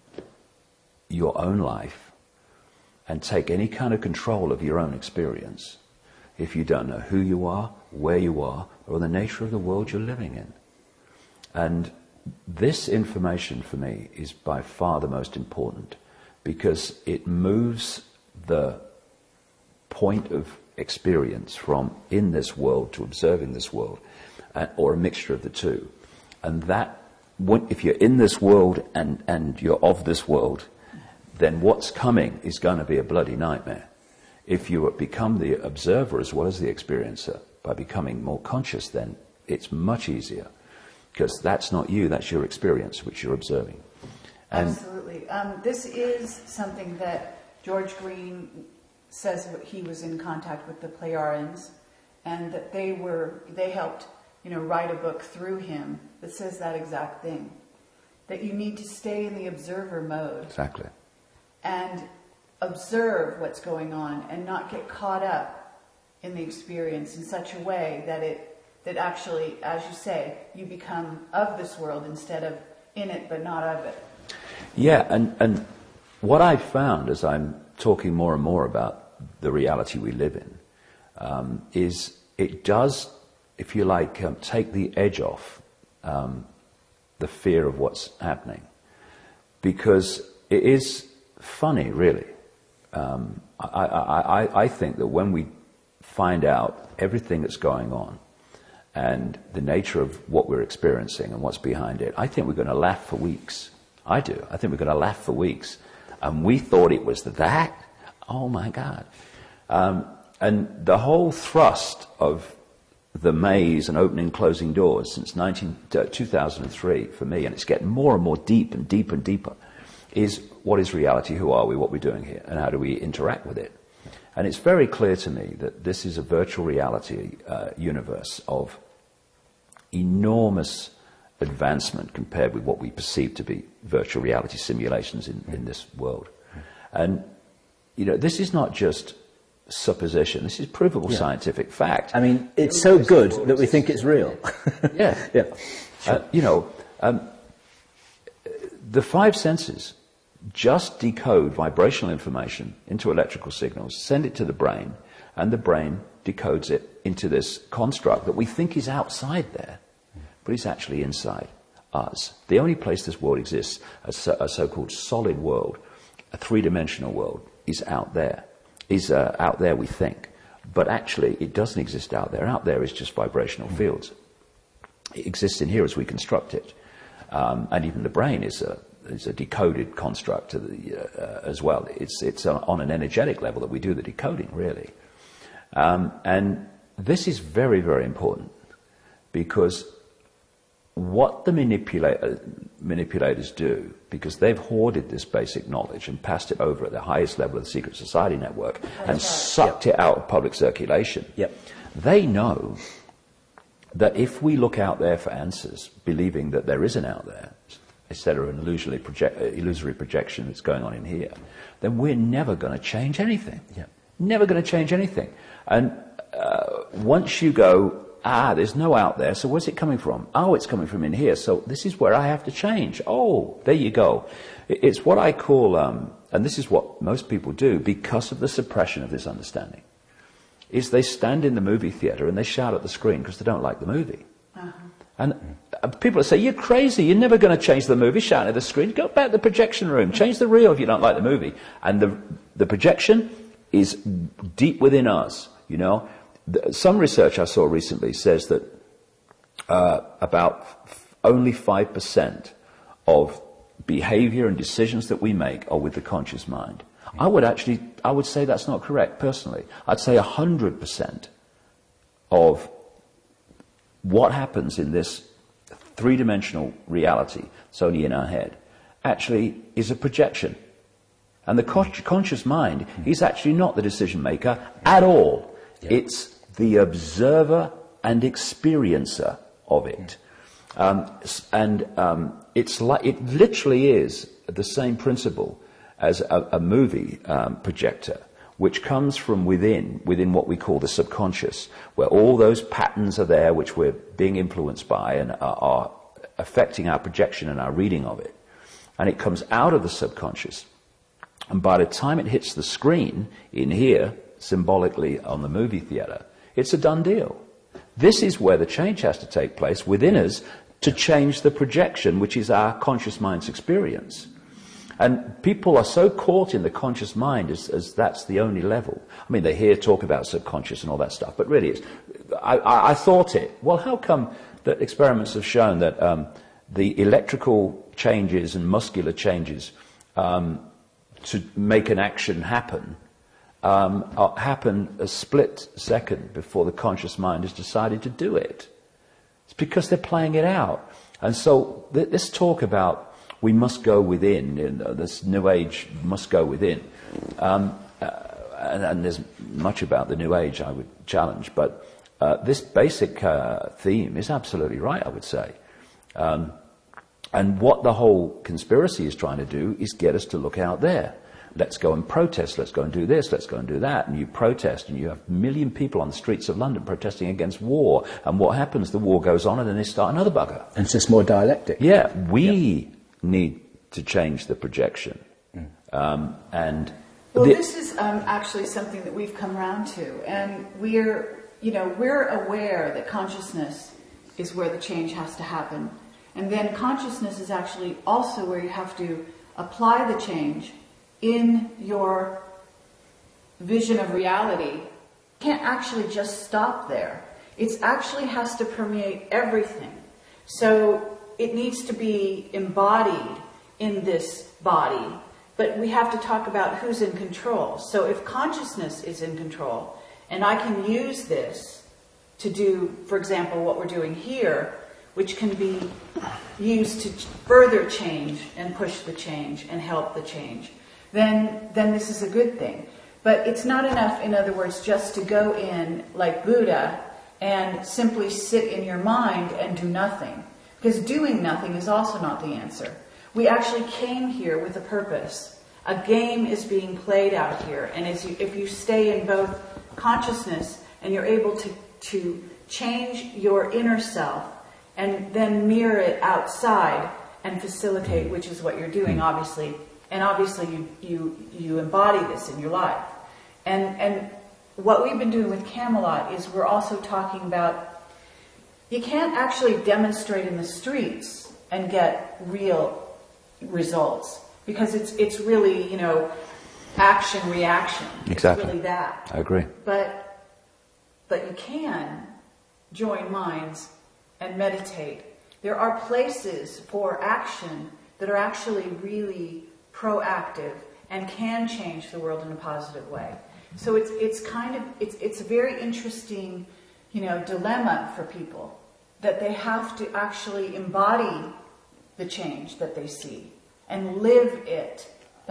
your own life and take any kind of control of your own experience if you don't know who you are, where you are, or the nature of the world you're living in? And this information for me is by far the most important, because it moves the point of experience from in this world to observing this world, or a mixture of the two. And that, if you're in this world and you're of this world, then what's coming is going to be a bloody nightmare. If you become the observer as well as the experiencer, by becoming more conscious, then it's much easier, because that's not you, that's your experience, which you're observing. And absolutely. This is something that George Green says he was in contact with the Plejadians, and that they helped, write a book through him that says that exact thing. That you need to stay in the observer mode. Exactly. And observe what's going on and not get caught up in the experience in such a way that actually, as you say, you become of this world instead of in it but not of it. Yeah, and what I've found as I'm talking more and more about the reality we live in is it does, if you like, take the edge off the fear of what's happening. Because it is funny, really. I think that when we find out everything that's going on and the nature of what we're experiencing and what's behind it, I think we're going to laugh for weeks. I do. I think we're going to laugh for weeks. And we thought it was that. Oh, my God. And the whole thrust of the maze and opening and closing doors since 2003 for me, and it's getting more and more deep and deeper and deeper, is what is reality, who are we, what we're doing here, and how do we interact with it. And it's very clear to me that this is a virtual reality universe of enormous advancement compared with what we perceive to be virtual reality simulations in this world. And, this is not just supposition. This is provable scientific fact. I mean, it's so good that we think it's real. Yeah. Yeah. Sure. The five senses just decode vibrational information into electrical signals, send it to the brain, and the brain decodes it into this construct that we think is outside there, but it's actually inside us. The only place this world exists, a so-called solid world, a three-dimensional world, is out there. Out there, we think. But actually, it doesn't exist out there. Out there is just vibrational fields. It exists in here as we construct it. And even the brain is a decoded construct as well. It's on an energetic level that we do the decoding, really. And this is very, very important, because what the manipulators do, because they've hoarded this basic knowledge and passed it over at the highest level of the secret society network and sucked it out of public circulation, they know that if we look out there for answers, believing that there isn't out there, instead of an illusory projection that's going on in here, then we're never going to change anything. Never going to change anything. And once you go, there's no out there, so where's it coming from? Oh, it's coming from in here, so this is where I have to change. Oh, there you go. It's what I call and this is what most people do because of the suppression of this understanding, is they stand in the movie theater and they shout at the screen because they don't like the movie. Uh-huh. And people say, you're crazy, you're never going to change the movie, shouting at the screen. Go back to the projection room, change the reel if you don't like the movie. And the projection is deep within us, you know. Some research I saw recently says that about only 5% of behavior and decisions that we make are with the conscious mind. I would say that's not correct, personally. I'd say 100% of what happens in this three-dimensional reality, it's only in our head, actually is a projection. And the conscious mind is actually not the decision maker at all. Yeah. It's the observer and experiencer of it. It's like, it literally is the same principle as a movie projector, which comes from within what we call the subconscious, where all those patterns are there which we're being influenced by and are affecting our projection and our reading of it. And it comes out of the subconscious. And by the time it hits the screen in here, symbolically on the movie theater, it's a done deal. This is where the change has to take place within us to change the projection, which is our conscious mind's experience. And people are so caught in the conscious mind as that's the only level. I mean, they hear talk about subconscious and all that stuff, but really I thought it. Well, how come that experiments have shown that the electrical changes and muscular changes to make an action happen happen a split second before the conscious mind has decided to do it? It's because they're playing it out. And so this talk about we must go within, this New Age must go within, and there's much about the New Age I would challenge, but this basic theme is absolutely right, I would say. And what the whole conspiracy is trying to do is get us to look out there. Let's go and protest, let's go and do this, let's go and do that. And you protest, and you have 1 million people on the streets of London protesting against war. And what happens? The war goes on, and then they start another bugger. And it's just more dialectic. Yeah, we need to change the projection. This is actually something that we've come around to. And we're aware that consciousness is where the change has to happen. And then consciousness is actually also where you have to apply the change in your vision of reality. You can't actually just stop there. It actually has to permeate everything. So it needs to be embodied in this body, but we have to talk about who's in control. So if consciousness is in control, and I can use this to do, for example, what we're doing here, which can be used to further change and push the change and help the change, then this is a good thing. But it's not enough, in other words, just to go in like Buddha and simply sit in your mind and do nothing. Because doing nothing is also not the answer. We actually came here with a purpose. A game is being played out here. And if you stay in both consciousness and you're able to change your inner self and then mirror it outside and facilitate, which is what you're doing, obviously. And obviously you embody this in your life. And what we've been doing with Camelot is we're also talking about, you can't actually demonstrate in the streets and get real results, because it's really, action reaction. Exactly. It's really that. I agree. But you can join minds and meditate. There are places for action that are actually really proactive and can change the world in a positive way. So it's a very interesting, dilemma for people, that they have to actually embody the change that they see and live it.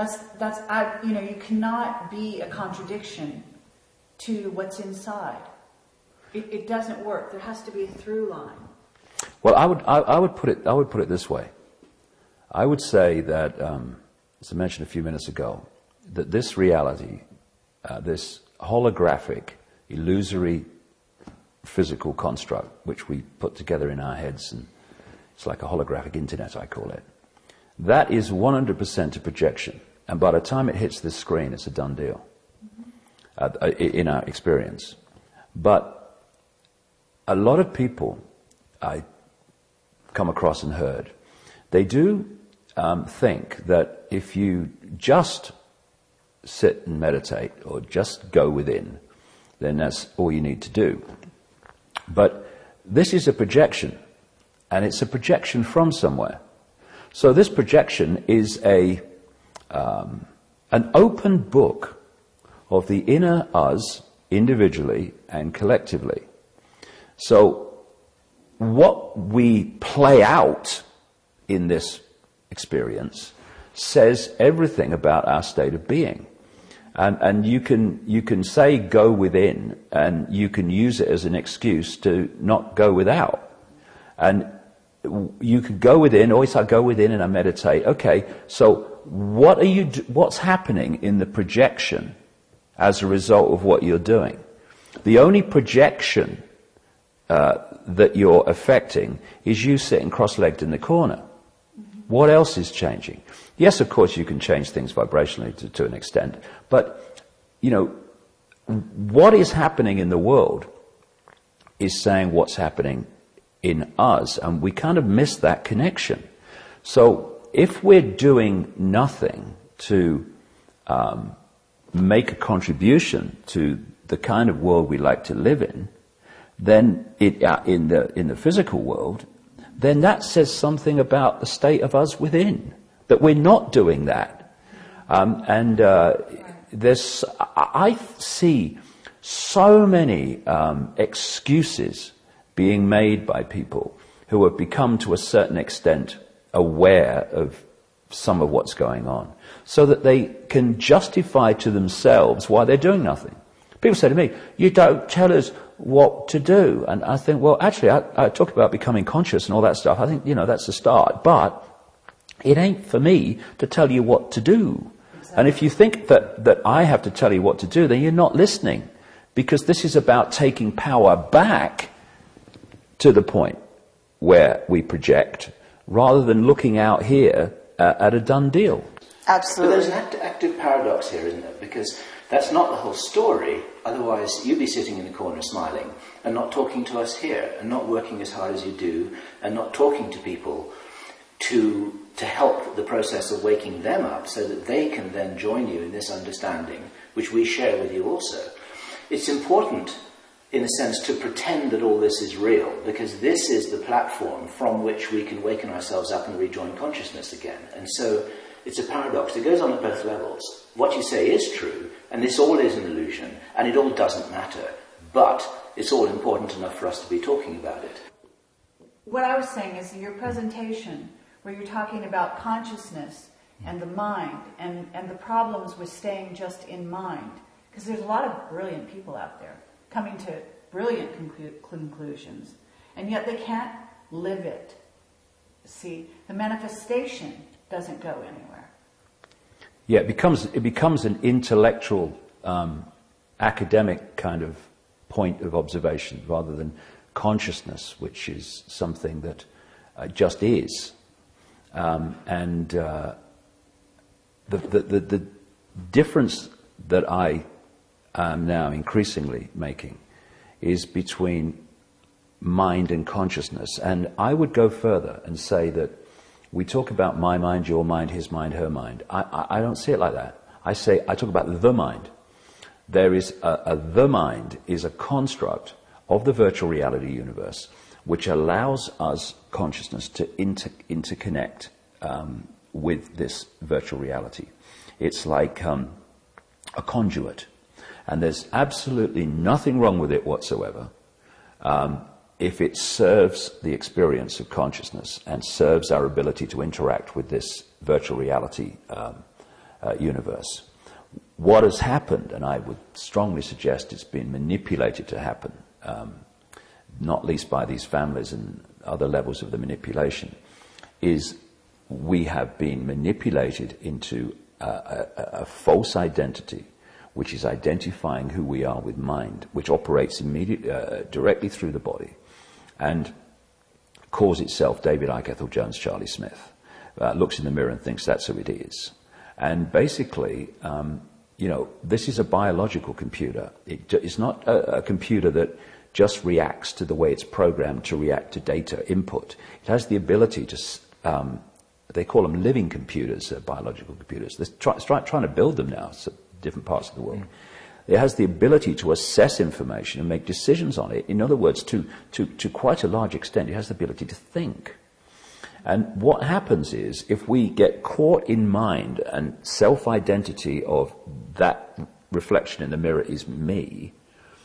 You cannot be a contradiction to what's inside. It doesn't work. There has to be a through line. Well, I would put it this way. I would say that, as I mentioned a few minutes ago, that this reality, this holographic, illusory physical construct, which we put together in our heads, and it's like a holographic internet, I call it, that is 100% a projection. and by the time it hits the screen, it's a done deal, in our experience. But a lot of people I come across and heard, they do think that if you just sit and meditate or just go within, then that's all you need to do. But this is a projection, and it's a projection from somewhere. So this projection is an open book of the inner us, individually and collectively. So what we play out in this experience says everything about our state of being. And you can say go within, and you can use it as an excuse to not go without. And you could go within, always I go within and I meditate. Okay, so what's happening in the projection as a result of what you're doing? The only projection that you're affecting is you sitting cross-legged in the corner. What else is changing? Yes, of course, you can change things vibrationally to an extent, but, what is happening in the world is saying what's happening in us, and we kind of miss that connection. So if we're doing nothing to make a contribution to the kind of world we like to live in, then in the physical world, then that says something about the state of us within, that we're not doing that. I see so many excuses being made by people who have become to a certain extent aware of some of what's going on, so that they can justify to themselves why they're doing nothing. People say to me, you don't tell us what to do. And I think, well, actually, I talk about becoming conscious and all that stuff. I think, that's a start. But it ain't for me to tell you what to do. Exactly. And if you think that I have to tell you what to do, then you're not listening. Because this is about taking power back to the point where we project, rather than looking out here at a done deal. Absolutely. But there's an active paradox here, isn't there? Because that's not the whole story. Otherwise, you'd be sitting in the corner smiling and not talking to us here, and not working as hard as you do, and not talking to people to help the process of waking them up, so that they can then join you in this understanding, which we share with you also. It's important, in a sense, to pretend that all this is real, because this is the platform from which we can waken ourselves up and rejoin consciousness again. And so it's a paradox. It goes on at both levels. What you say is true, and this all is an illusion, and it all doesn't matter, but it's all important enough for us to be talking about it. What I was saying is your presentation, where you're talking about consciousness and the mind, and the problems with staying just in mind, because there's a lot of brilliant people out there coming to brilliant conclusions, and yet they can't live it. See, the manifestation doesn't go anywhere. Yeah, it becomes an intellectual, academic kind of point of observation, rather than consciousness, which is something that just is. The difference that I am now increasingly making is between mind and consciousness. And I would go further and say that we talk about my mind, your mind, his mind, her mind. I don't see it like that. I talk about the mind. There is the mind is a construct of the virtual reality universe, which allows us consciousness to interconnect with this virtual reality. It's like a conduit, and there's absolutely nothing wrong with it whatsoever if it serves the experience of consciousness and serves our ability to interact with this virtual reality universe. What has happened, and I would strongly suggest it's been manipulated to happen, not least by these families and other levels of the manipulation, is we have been manipulated into a false identity, which is identifying who we are with mind, which operates directly through the body, and calls itself David Icke, Ethel Jones, Charlie Smith, looks in the mirror and thinks that's who it is. And basically, this is a biological computer. It's not a computer that just reacts to the way it's programmed to react to data input. It has the ability to, they call them living computers, biological computers. They're trying to build them now, so different parts of the world. It has the ability to assess information and make decisions on it. In other words, to quite a large extent, it has the ability to think. And what happens is, if we get caught in mind and self-identity of that reflection in the mirror is me,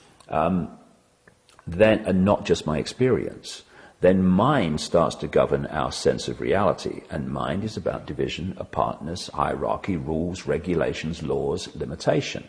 then, and not just my experience, then mind starts to govern our sense of reality. And mind is about division, apartness, hierarchy, rules, regulations, laws, limitation.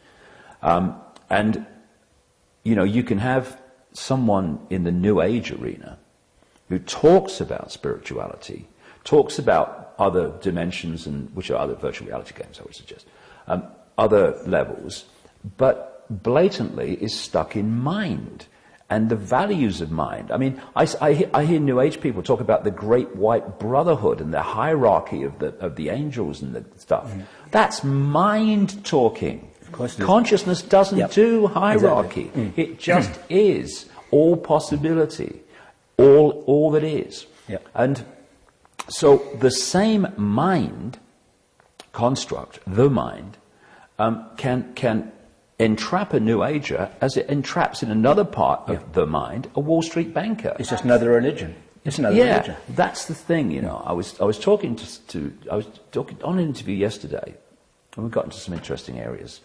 You can have someone in the New Age arena who talks about spirituality, talks about other dimensions, and which are other virtual reality games, I would suggest, other levels, but blatantly is stuck in mind and the values of mind. I mean, I hear New Age people talk about the Great White Brotherhood and the hierarchy of the angels and the stuff. Mm. That's mind talking. Consciousness doesn't do hierarchy. Exactly. It just is all possibility, all that is. Yep. And so the same mind construct, the mind, can entrap a New Ager as it entraps in another part of the mind a Wall Street banker. It's just another religion. It's another religion. That's the thing. I was talking on an interview yesterday, and we got into some interesting areas.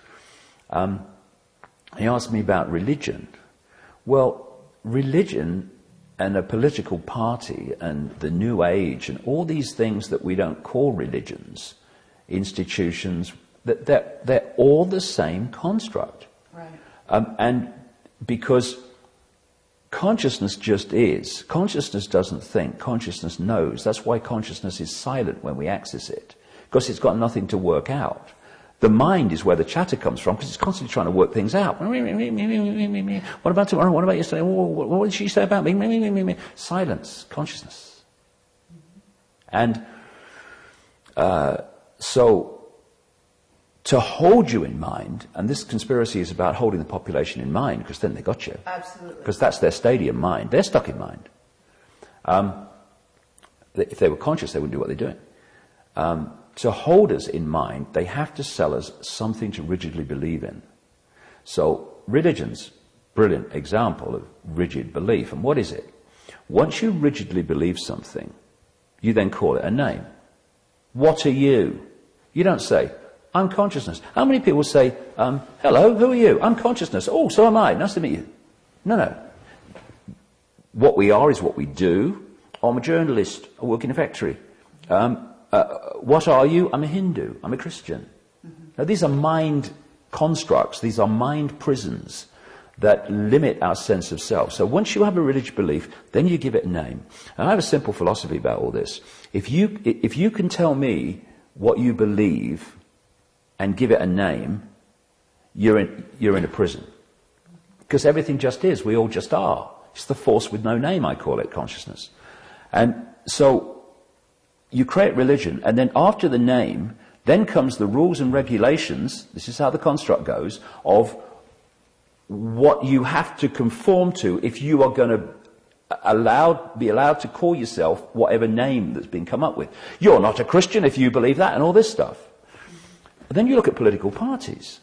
He asked me about religion. Well, religion and a political party and the New Age and all these things that we don't call religions, institutions, they're all the same construct. Right. And because consciousness just is. Consciousness doesn't think. Consciousness knows. That's why consciousness is silent when we access it, because it's got nothing to work out. The mind is where the chatter comes from, because it's constantly trying to work things out. What about tomorrow? What about yesterday? What did she say about me? Silence, consciousness. And so to hold you in mind, and this conspiracy is about holding the population in mind, because then they got you. Absolutely. Because that's their stadium mind. They're stuck in mind. If they were conscious, they wouldn't do what they're doing. To hold us in mind, they have to sell us something to rigidly believe in. So religion's brilliant example of rigid belief. And what is it? Once you rigidly believe something, you then call it a name. What are you? You don't say, I'm consciousness. How many people say, hello, who are you? I'm consciousness. Oh, so am I. Nice to meet you. No. What we are is what we do. I'm a journalist. I work in a factory. What are you? I'm a Hindu. I'm a Christian. Mm-hmm. Now, these are mind constructs. These are mind prisons that limit our sense of self. So once you have a religious belief, then you give it a name. And I have a simple philosophy about all this. If you can tell me what you believe and give it a name, you're in a prison. Because everything just is. We all just are. It's the force with no name, I call it, consciousness. And so you create religion, and then after the name, then comes the rules and regulations, this is how the construct goes, of what you have to conform to if you are going to be allowed to call yourself whatever name that's been come up with. You're not a Christian if you believe that, and all this stuff. And then you look at political parties.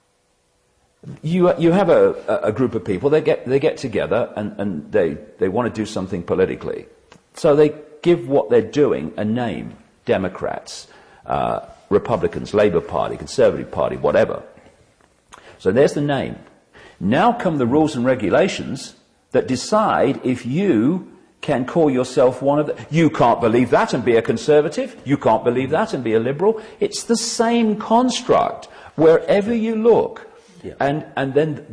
You have a group of people, they get together and they want to do something politically. So they give what they're doing a name. Democrats, Republicans, Labour Party, Conservative Party, whatever. So there's the name. Now come the rules and regulations that decide if you can call yourself one of the... You can't believe that and be a conservative. You can't believe that and be a liberal. It's the same construct wherever you look. Yeah. And then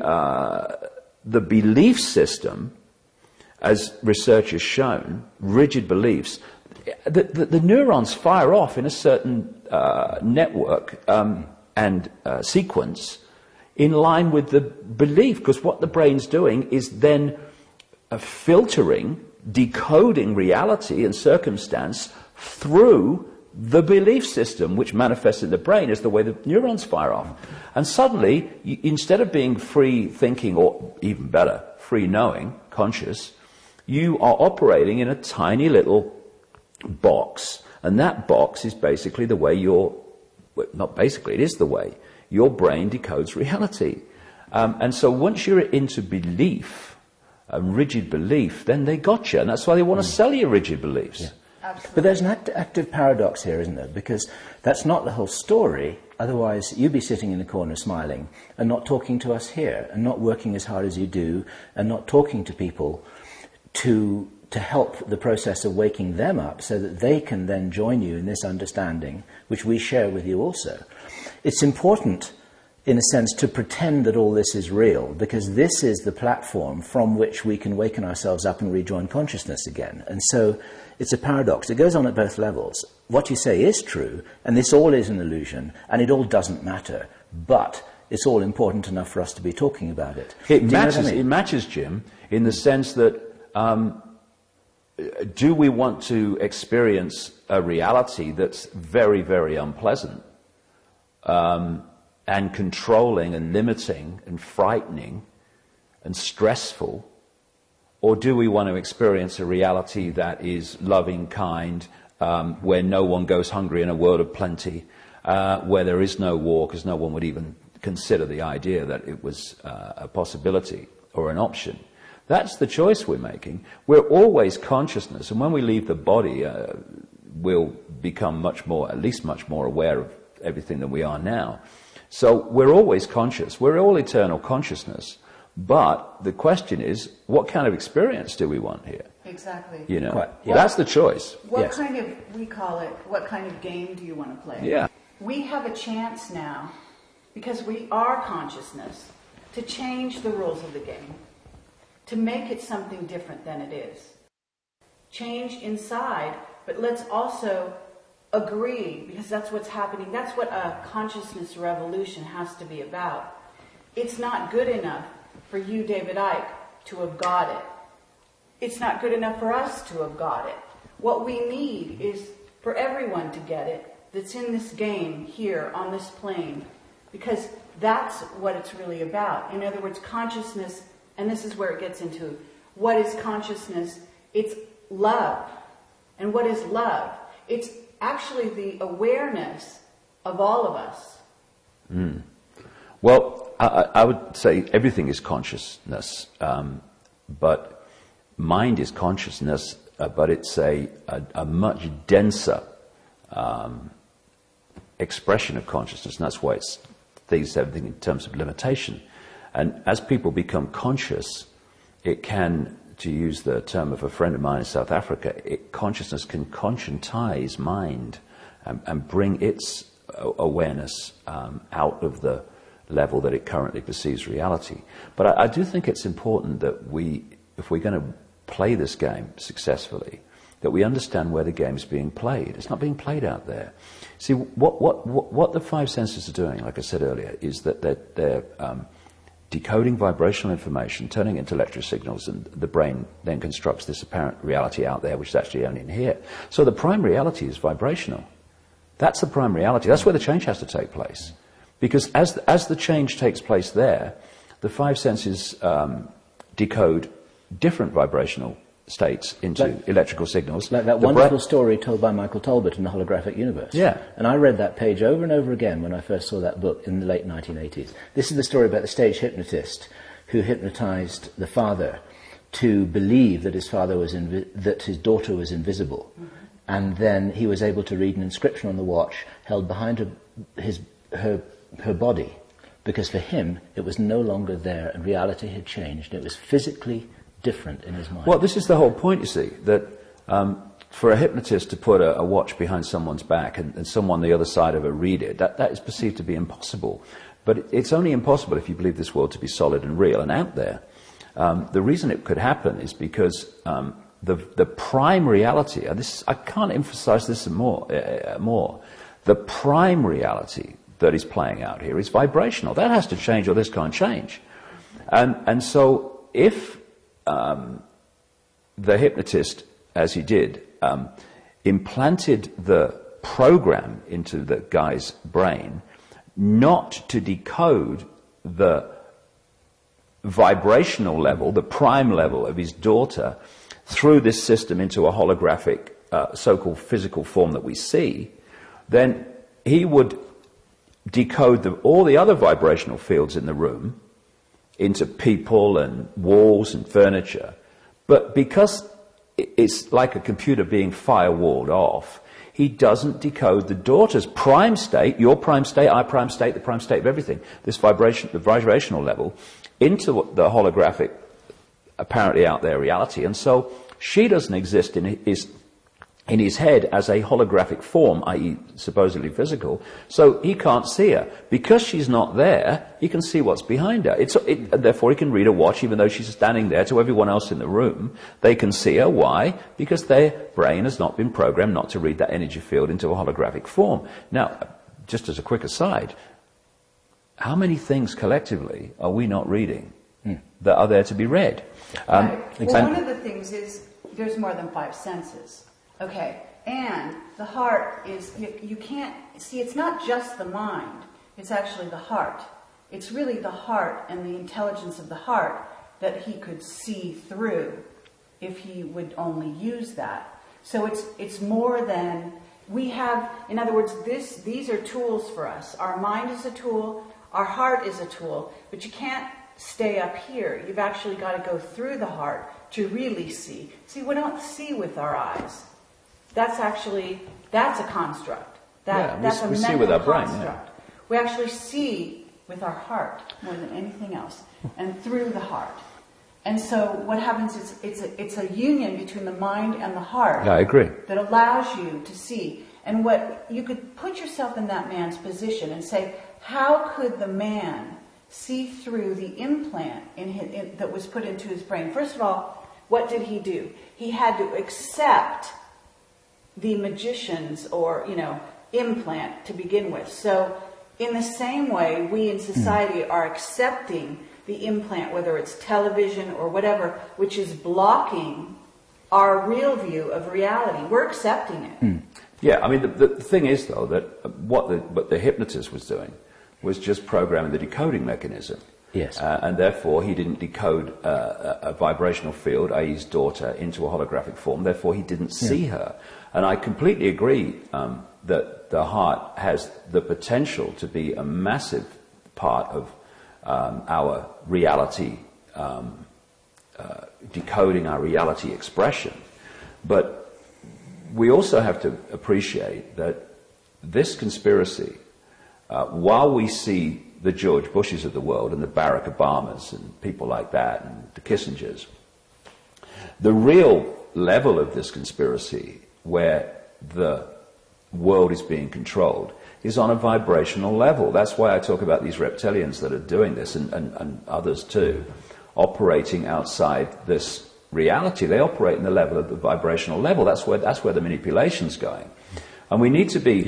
the belief system, as research has shown, rigid beliefs, the neurons fire off in a certain network and sequence in line with the belief, because what the brain's doing is then filtering, decoding reality and circumstance through the belief system which manifests in the brain is the way the neurons fire off. And suddenly, instead of being free thinking, or even better, free knowing, conscious, you are operating in a tiny little box. And that box is basically the way not basically, it is the way your brain decodes reality. And so once you're into belief, rigid belief, then they got you. And that's why they want to sell you rigid beliefs. Yeah. Absolutely. But there's an active paradox here, isn't there? Because that's not the whole story. Otherwise, you'd be sitting in the corner smiling and not talking to us here, and not working as hard as you do, and not talking to people to help the process of waking them up so that they can then join you in this understanding, which we share with you also. It's important, in a sense, to pretend that all this is real, because this is the platform from which we can waken ourselves up and rejoin consciousness again. And so it's a paradox. It goes on at both levels. What you say is true, and this all is an illusion, and it all doesn't matter, but it's all important enough for us to be talking about it. It matters, Jim, in the sense that do we want to experience a reality that's very, very unpleasant and controlling and limiting and frightening and stressful? Or do we want to experience a reality that is loving, kind, where no one goes hungry in a world of plenty, where there is no war, because no one would even consider the idea that it was a possibility or an option? That's the choice we're making. We're always consciousness, and when we leave the body, we'll become at least much more aware of everything than we are now. So we're always conscious. We're all eternal consciousness. But the question is, what kind of experience do we want here? Exactly. You know, Quite, yeah. That's the choice. What kind of, we call it, what kind of game do you want to play? Yeah. We have a chance now, because we are consciousness, to change the rules of the game, to make it something different than it is. Change inside, but let's also agree, because that's what's happening. That's what a consciousness revolution has to be about. It's not good enough for you, David Icke, to have got it. It's not good enough for us to have got it. What we need is for everyone to get it that's in this game here on this plane, because that's what it's really about. In other words, consciousness, and this is where it gets into what is consciousness. It's love. And what is love? It's actually the awareness of all of us. Well, I would say everything is consciousness, but mind is consciousness, but it's a much denser expression of consciousness, and that's why it thinks everything in terms of limitation. And as people become conscious, it can, to use the term of a friend of mine in South Africa, consciousness can conscientize mind and bring its awareness out of the level that it currently perceives reality. But I do think it's important that if we're going to play this game successfully, that we understand where the game is being played. It's not being played out there. See, what the five senses are doing, like I said earlier, is that they're decoding vibrational information, turning it into electric signals, and the brain then constructs this apparent reality out there, which is actually only in here. So the prime reality is vibrational. That's the prime reality. That's where the change has to take place. Because as the change takes place there, the five senses decode different vibrational states into electrical signals. Like that wonderful story told by Michael Talbot in The Holographic Universe. Yeah. And I read that page over and over again when I first saw that book in the late 1980s. This is the story about the stage hypnotist who hypnotized the father to believe that his father was that his daughter was invisible. Mm-hmm. And then he was able to read an inscription on the watch held behind her body, because for him it was no longer there and reality had changed. It was physically different in his mind. Well, this is the whole point, you see, that for a hypnotist to put a watch behind someone's back and someone on the other side of it read it, that is perceived to be impossible. But it's only impossible if you believe this world to be solid and real and out there. The reason it could happen is because the prime reality, and I can't emphasize this more, the prime reality that is playing out here is vibrational. That has to change or this can't change. And so if the hypnotist, as he did, implanted the program into the guy's brain not to decode the vibrational level, the prime level of his daughter through this system into a holographic so-called physical form that we see, then he would decode all the other vibrational fields in the room into people and walls and furniture. But because it's like a computer being firewalled off, he doesn't decode the daughter's prime state, your prime state, our prime state, the prime state of everything, this vibration, the vibrational level, into the holographic, apparently out there reality. And so she doesn't exist in his head as a holographic form, i.e. supposedly physical, so he can't see her. Because she's not there, he can see what's behind her. Therefore he can read a watch even though she's standing there to everyone else in the room. They can see her. Why? Because their brain has not been programmed not to read that energy field into a holographic form. Now, just as a quick aside, how many things collectively are we not reading that are there to be read? Right. Well, one of the things is there's more than 5 senses. Okay, and the heart is, you can't, see, it's not just the mind, it's actually the heart. It's really the heart and the intelligence of the heart that he could see through if he would only use that. So it's more than, we have, in other words, these are tools for us. Our mind is a tool, our heart is a tool, but you can't stay up here. You've actually got to go through the heart to really see. See, we don't see with our eyes. That's a construct. That's a mental see with our brain, construct. Yeah. We actually see with our heart more than anything else, and through the heart. And so what happens is it's a union between the mind and the heart. Yeah, I agree. That allows you to see. And what you could put yourself in that man's position and say, how could the man see through the implant that was put into his brain? First of all, what did he do? He had to accept the magician's implant to begin with. So in the same way, we in society are accepting the implant, whether it's television or whatever, which is blocking our real view of reality. We're accepting it. Yeah, I mean, the thing is, though, that what the hypnotist was doing was just programming the decoding mechanism. Yes. And therefore, he didn't decode a vibrational field, i.e. his daughter, into a holographic form. Therefore, he didn't see her. And I completely agree that the heart has the potential to be a massive part of our reality, decoding our reality expression. But we also have to appreciate that this conspiracy, while we see the George Bushes of the world and the Barack Obamas and people like that and the Kissingers, the real level of this conspiracy where the world is being controlled is on a vibrational level. That's why I talk about these reptilians that are doing this and others too, operating outside this reality. They operate in the level of the vibrational level. That's where the manipulation's going. And we need to be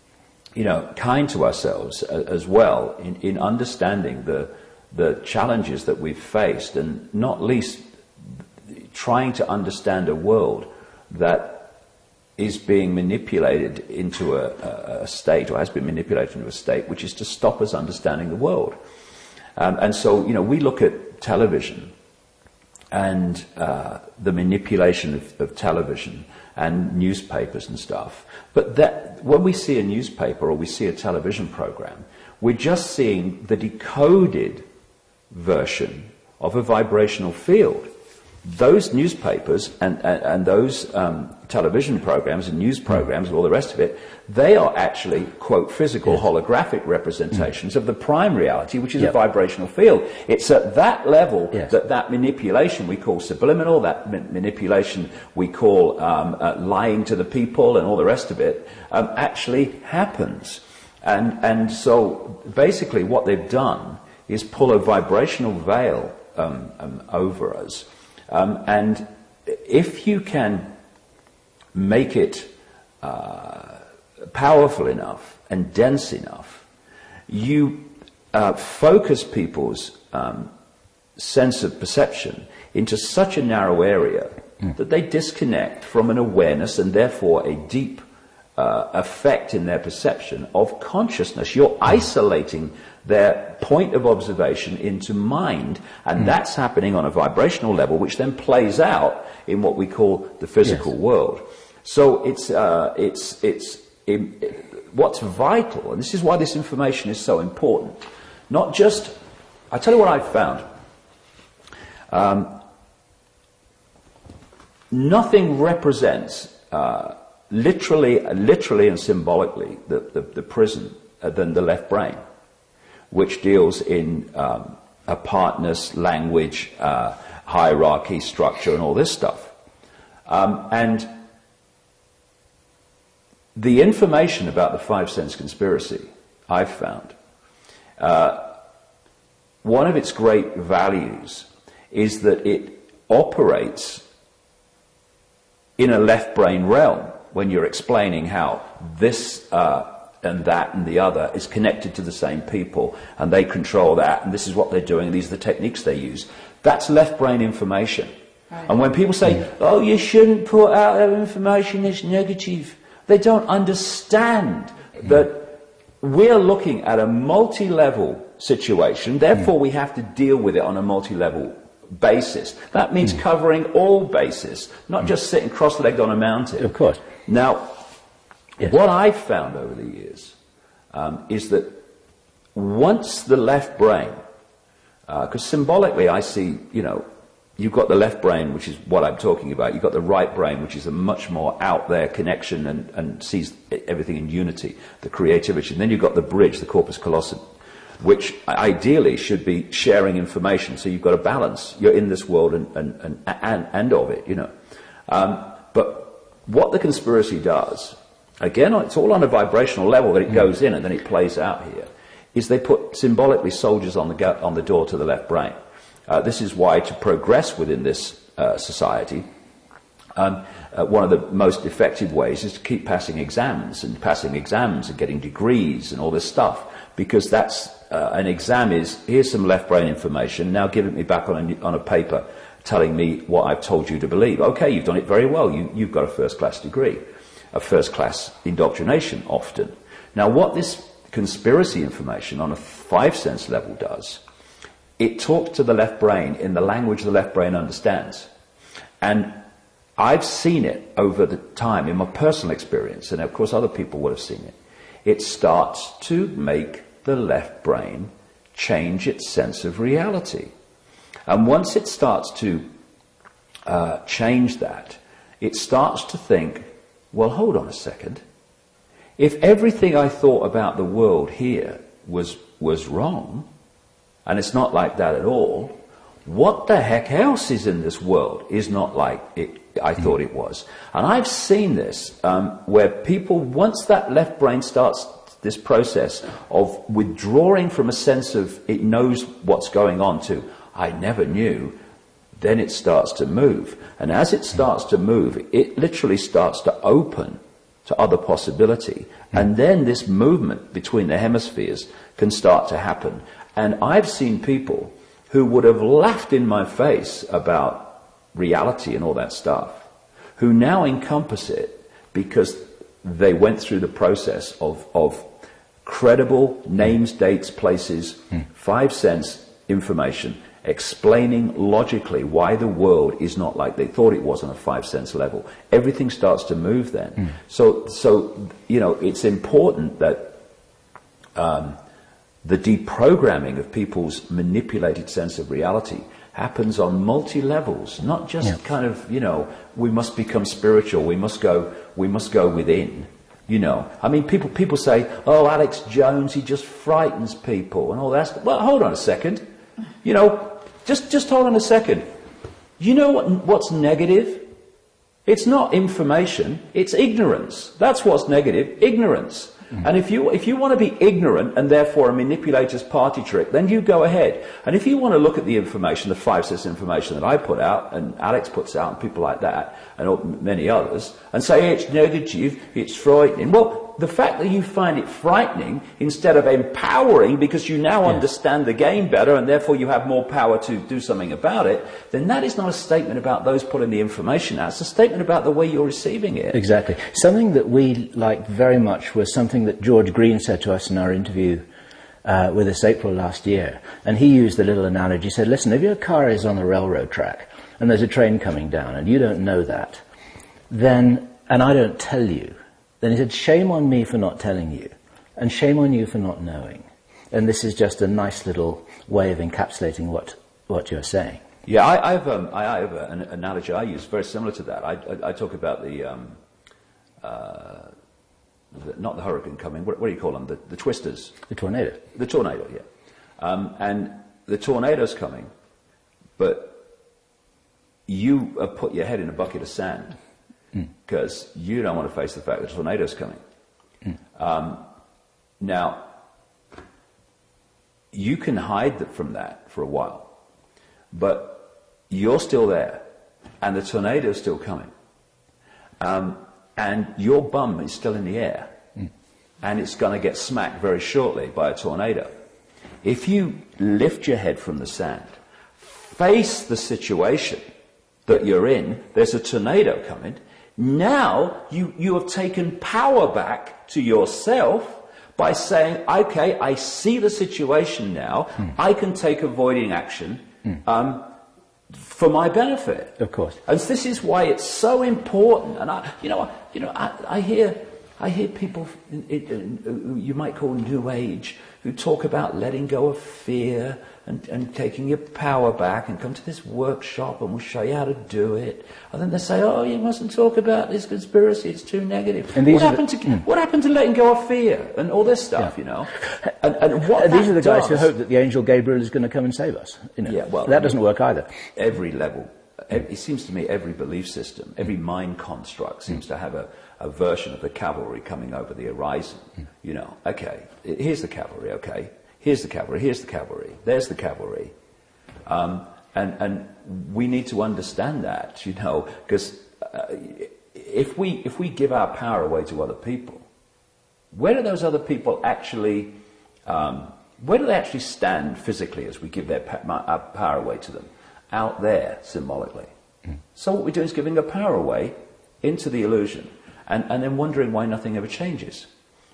kind to ourselves as well in understanding the challenges that we've faced, and not least trying to understand a world that is being manipulated into a state, or has been manipulated into a state, which is to stop us understanding the world. And so, we look at television and the manipulation of television and newspapers and stuff. But that when we see a newspaper or we see a television program, we're just seeing the decoded version of a vibrational field. Those newspapers and those television programs and news programs and all the rest of it, they are actually, quote, physical holographic representations of the prime reality, which is a vibrational field. It's at that level that manipulation we call subliminal, that manipulation we call lying to the people and all the rest of it, actually happens. And so basically what they've done is pull a vibrational veil over us. And if you can make it powerful enough and dense enough, you focus people's sense of perception into such a narrow area that they disconnect from an awareness and therefore a deep effect in their perception of consciousness. You're isolating their point of observation into mind, and that's happening on a vibrational level, which then plays out in what we call the physical world. So what's vital, and this is why this information is so important, not just, I tell you what I've found. Nothing represents literally and symbolically the prison than the left brain, which deals in apartness, language, hierarchy, structure, and all this stuff. And the information about the five sense conspiracy, I've found, one of its great values is that it operates in a left brain realm when you're explaining how this and that and the other is connected to the same people, and they control that, and this is what they're doing, and these are the techniques they use. That's left brain information. Right. And when people say, oh, you shouldn't put out that information, it's negative, they don't understand that we're looking at a multi-level situation, therefore we have to deal with it on a multi-level basis. That means covering all bases, not just sitting cross-legged on a mountain. Of course. Now, what I've found over the years is that once the left brain, because symbolically I see, you've got the left brain, which is what I'm talking about. You've got the right brain, which is a much more out there connection and sees everything in unity, the creativity. And then you've got the bridge, the corpus callosum, which ideally should be sharing information. So you've got a balance. You're in this world and of it, But what the conspiracy does, again, it's all on a vibrational level that it goes in and then it plays out here, is they put symbolically soldiers on the door to the left brain. This is why to progress within this society, one of the most effective ways is to keep passing exams and getting degrees and all this stuff, because that's an exam is, here's some left brain information, now give it me back on a paper telling me what I've told you to believe. Okay, you've done it very well, you've got a first-class degree, a first-class indoctrination often. Now what this conspiracy information on a five-sense level does, it talks to the left brain in the language the left brain understands. And I've seen it over the time in my personal experience, and of course other people would have seen it. It starts to make the left brain change its sense of reality. And once it starts to change that, it starts to think, well, hold on a second. If everything I thought about the world here was wrong, and it's not like that at all, what the heck else is in this world is not like I thought it was. And I've seen this where people, once that left brain starts this process of withdrawing from a sense of it knows what's going on to I never knew, then it starts to move. And as it starts to move, it literally starts to open to other possibility. And then this movement between the hemispheres can start to happen. And I've seen people who would have laughed in my face about reality and all that stuff, who now encompass it because they went through the process of credible names, dates, places, five sense information, explaining logically why the world is not like they thought it was on a five sense level. Everything starts to move then. So it's important that the deprogramming of people's manipulated sense of reality happens on multi-levels, not just kind of, we must become spiritual, we must go within, I mean, people say, oh, Alex Jones, he just frightens people and all that stuff. Well, hold on a second. Just hold on a second. You know what's negative? It's not information, it's ignorance. That's what's negative, ignorance. And if you want to be ignorant and therefore a manipulator's party trick, then you go ahead. And if you want to look at the information, the five sense information that I put out and Alex puts out and people like that and many others, and say it's negative, it's frightening, well, the fact that you find it frightening instead of empowering because you now understand the game better and therefore you have more power to do something about it, then that is not a statement about those putting the information out. It's a statement about the way you're receiving it. Exactly. Something that we liked very much was something that George Green said to us in our interview with us April last year. And he used the little analogy. He said, listen, if your car is on a railroad track and there's a train coming down and you don't know that, then, and I don't tell you, then he said, shame on me for not telling you, and shame on you for not knowing. And this is just a nice little way of encapsulating what you're saying. Yeah, I have an analogy I use very similar to that. I talk about not the hurricane coming, what do you call them? The twisters. The tornado. The tornado, yeah. And the tornado's coming, but you have put your head in a bucket of sand because you don't want to face the fact that the tornado's coming. Now, you can hide from that for a while, but you're still there, and the tornado's still coming. And your bum is still in the air, and it's going to get smacked very shortly by a tornado. If you lift your head from the sand, face the situation that you're in, there's a tornado coming, now you have taken power back to yourself by saying, okay, I see the situation now, I can take avoiding action for my benefit. Of course. And this is why it's so important. And I hear people you might call New Age who talk about letting go of fear and taking your power back and come to this workshop and we'll show you how to do it. And then they say, oh, you mustn't talk about this conspiracy, it's too negative. And what happened to letting go of fear and all this stuff, you know? And what these are the guys who hope that the angel Gabriel is going to come and save us. You know? Yeah, well, that doesn't work either. Every level, it seems to me every belief system, every mind construct seems to have a version of the cavalry coming over the horizon. You know, okay, here's the cavalry, okay. Here's the cavalry, here's the cavalry, there's the cavalry. And we need to understand that, you know, because if we give our power away to other people, where do those other people actually, where do they actually stand physically as we give our power away to them? Out there, symbolically. So what we're doing is giving our power away into the illusion and then wondering why nothing ever changes.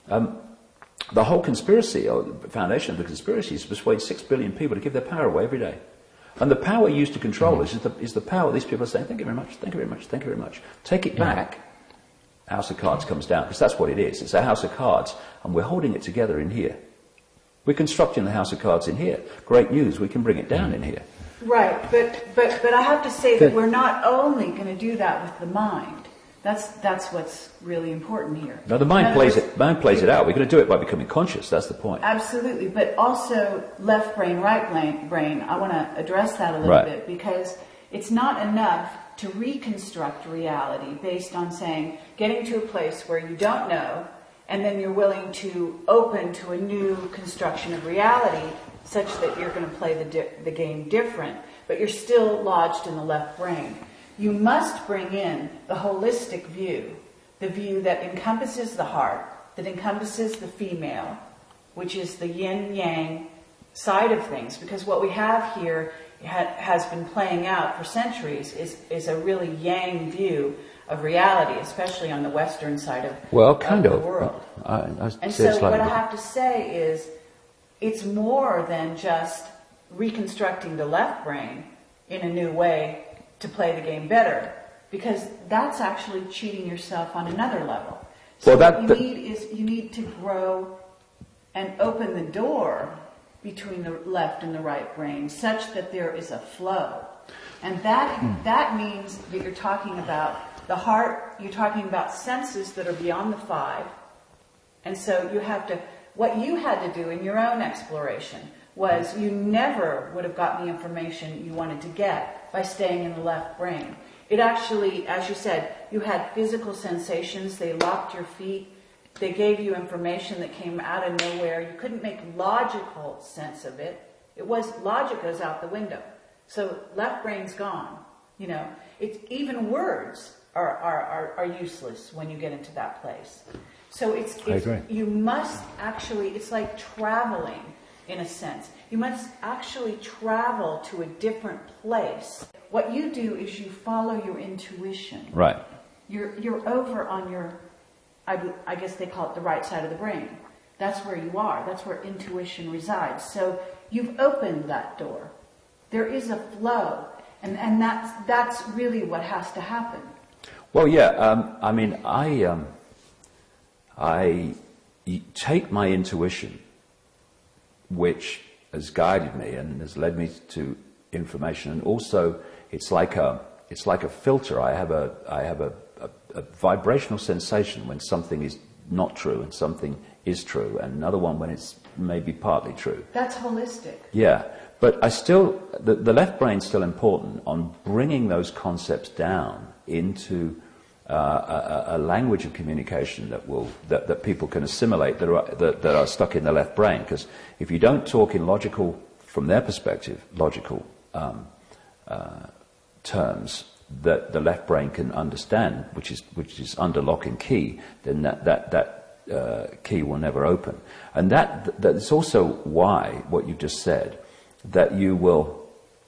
The whole conspiracy, or the foundation of the conspiracy, is to persuade 6 billion people to give their power away every day. And the power used to control this is the power these people are saying, thank you very much, thank you very much, thank you very much. Take it back, House of Cards comes down, because that's what it is. It's a House of Cards, and we're holding it together in here. We're constructing the House of Cards in here. Great news, we can bring it down in here. Right, but I have to say that we're not only going to do that with the mind. That's what's really important here. No, the mind plays it out. We're going to do it by becoming conscious. That's the point. Absolutely, but also left brain, right brain. I want to address that a little bit because it's not enough to reconstruct reality based on saying getting to a place where you don't know, and then you're willing to open to a new construction of reality, such that you're going to play the game different, but you're still lodged in the left brain. You must bring in the holistic view, the view that encompasses the heart, that encompasses the female, which is the yin-yang side of things. Because what we have here has been playing out for centuries is a really yang view of reality, especially on the western side of the world. And so what I have to say is it's more than just reconstructing the left brain in a new way to play the game better, because that's actually cheating yourself on another level. So what you need to grow and open the door between the left and the right brain such that there is a flow. And that means that you're talking about the heart, you're talking about senses that are beyond the five. And so what you had to do in your own exploration was you never would have gotten the information you wanted to get by staying in the left brain. It actually, as you said, you had physical sensations, they locked your feet, they gave you information that came out of nowhere. You couldn't make logical sense of it. Logic goes out the window. So left brain's gone. You know, it's even words. are useless when you get into that place. So I agree. you must actually, it's like traveling in a sense. You must actually travel to a different place. What you do is you follow your intuition. Right. You're over on your, I guess they call it the right side of the brain. That's where you are. That's where intuition resides. So you've opened that door. There is a flow, and that's really what has to happen. Well, yeah. I mean, I take my intuition, which has guided me and has led me to information, and also it's like a filter. I have a vibrational sensation when something is not true and something is true, and another one when it's maybe partly true. That's holistic. Yeah, but I still, the left brain's still important on bringing those concepts down into a language of communication that people can assimilate that are stuck in the left brain. Because if you don't talk in logical, from their perspective, logical terms that the left brain can understand, which is under lock and key, then that key will never open. And that's also why what you just said, that you will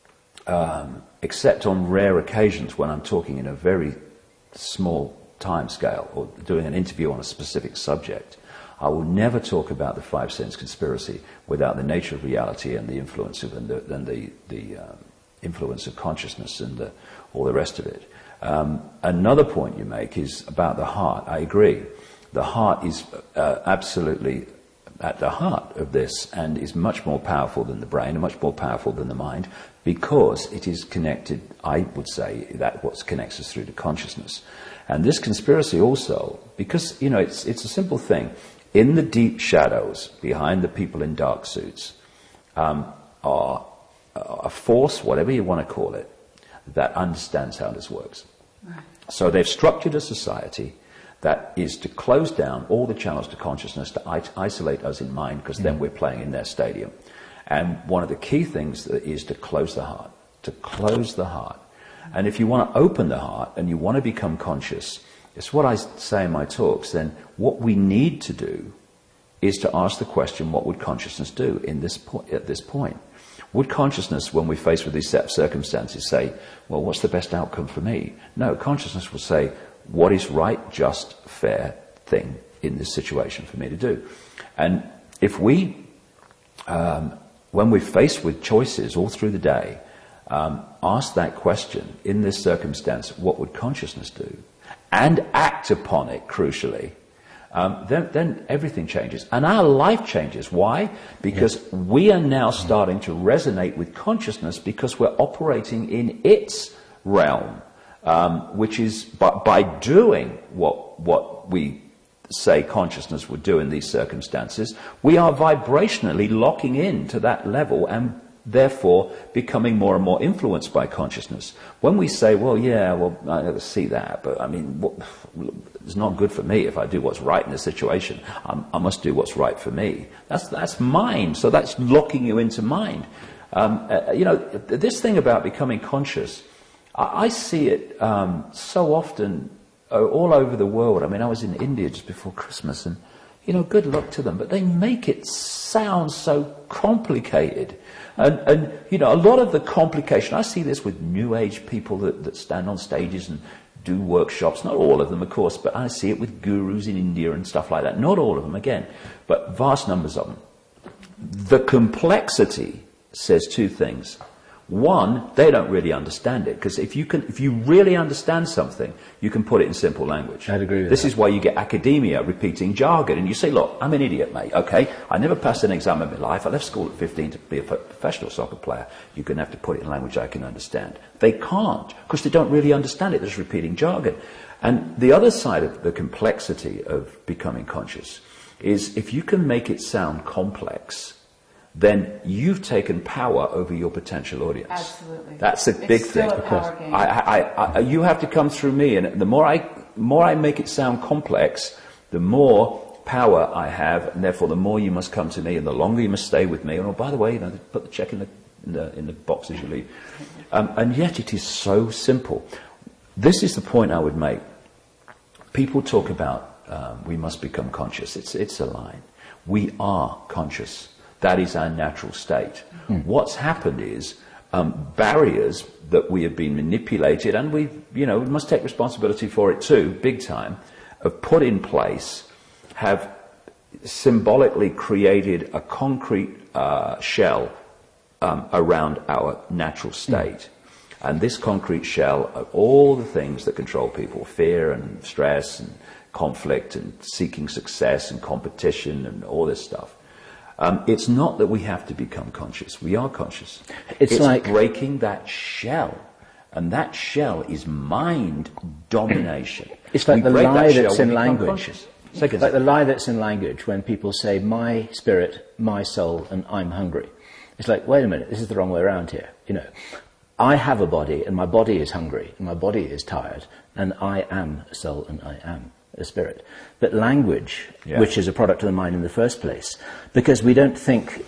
except on rare occasions when I'm talking in a very small time scale or doing an interview on a specific subject, I will never talk about the five sense conspiracy without the nature of reality and the influence of the influence of consciousness and all the rest of it. Another point you make is about the heart. I agree. The heart is absolutely at the heart of this and is much more powerful than the brain and much more powerful than the mind, because it is connected, I would say, that what connects us through to consciousness. And this conspiracy also, because, it's a simple thing. In the deep shadows, behind the people in dark suits, are a force, whatever you want to call it, that understands how this works. Right. So they've structured a society that is to close down all the channels to consciousness, to isolate us in mind, because then we're playing in their stadium. And one of the key things is to close the heart, to close the heart. And if you want to open the heart and you want to become conscious, it's what I say in my talks, then what we need to do is to ask the question, what would consciousness do at this point? Would consciousness, when we're faced with these set of circumstances, say, well, what's the best outcome for me? No, consciousness will say, what is right, just, fair thing in this situation for me to do? And if we, when we're faced with choices all through the day, ask that question, in this circumstance, what would consciousness do? And act upon it, crucially, then everything changes. And our life changes. Why? Because we are now starting to resonate with consciousness because we're operating in its realm, which is by doing what we say consciousness would do in these circumstances, we are vibrationally locking in to that level and therefore becoming more and more influenced by consciousness. When we say, I never see that, but I mean, it's not good for me if I do what's right in the situation. I must do what's right for me. That's mind. So that's locking you into mind. This thing about becoming conscious, I see it so often all over the world. I mean, I was in India just before Christmas, and good luck to them, but they make it sound so complicated. And a lot of the complication, I see this with New Age people that stand on stages and do workshops. Not all of them, of course, but I see it with gurus in India and stuff like that. Not all of them, again, but vast numbers of them. The complexity says two things. One, they don't really understand it, because if you really understand something, you can put it in simple language. I'd agree with This that. is why you get academia repeating jargon, and you say, look, I'm an idiot, mate, okay? I never passed an exam in my life. I left school at 15 to be a professional soccer player. You're going to have to put it in language I can understand. They can't, because they don't really understand it. They're just repeating jargon. And the other side of the complexity of becoming conscious is if you can make it sound complex, then you've taken power over your potential audience. Absolutely. That's a big thing. Still a power game. You have to come through me, and the more I make it sound complex, the more power I have, and therefore the more you must come to me, and the longer you must stay with me. And by the way, put the check in the box as you leave. And yet it is so simple. this is the point I would make. People talk about we must become conscious. It's a line. We are conscious. That is our natural state. What's happened is barriers that we have been manipulated, and we must take responsibility for it too, big time, have put in place, have symbolically created a concrete shell around our natural state. And this concrete shell of all the things that control people, fear and stress and conflict and seeking success and competition and all this stuff. It's not that we have to become conscious. We are conscious. It's like breaking that shell. And that shell is mind domination. It's like the lie that's in language. It's like the lie that's in language when people say, my spirit, my soul, and I'm hungry. It's like, wait a minute, this is the wrong way around here. I have a body, and my body is hungry, and my body is tired, and I am a soul, and I am a spirit. But language, which is a product of the mind in the first place, because we don't think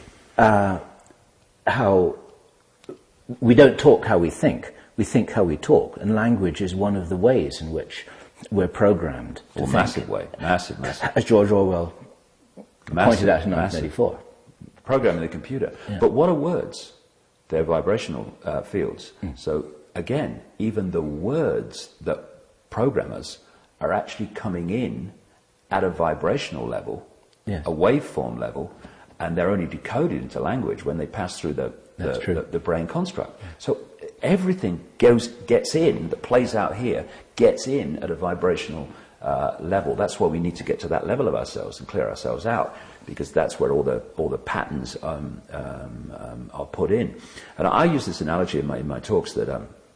we don't talk how we think how we talk, and language is one of the ways in which we're programmed to think. Massive way. As George Orwell pointed out in 1984. Programming the computer. Yeah. But what are words? They're vibrational fields. So again, even the words that program us are actually coming in at a vibrational level, a waveform level, and they're only decoded into language when they pass through the brain construct. So everything gets in, that plays out here, gets in at a vibrational level. That's why we need to get to that level of ourselves and clear ourselves out, because that's where all the patterns are put in. And I use this analogy in my talks that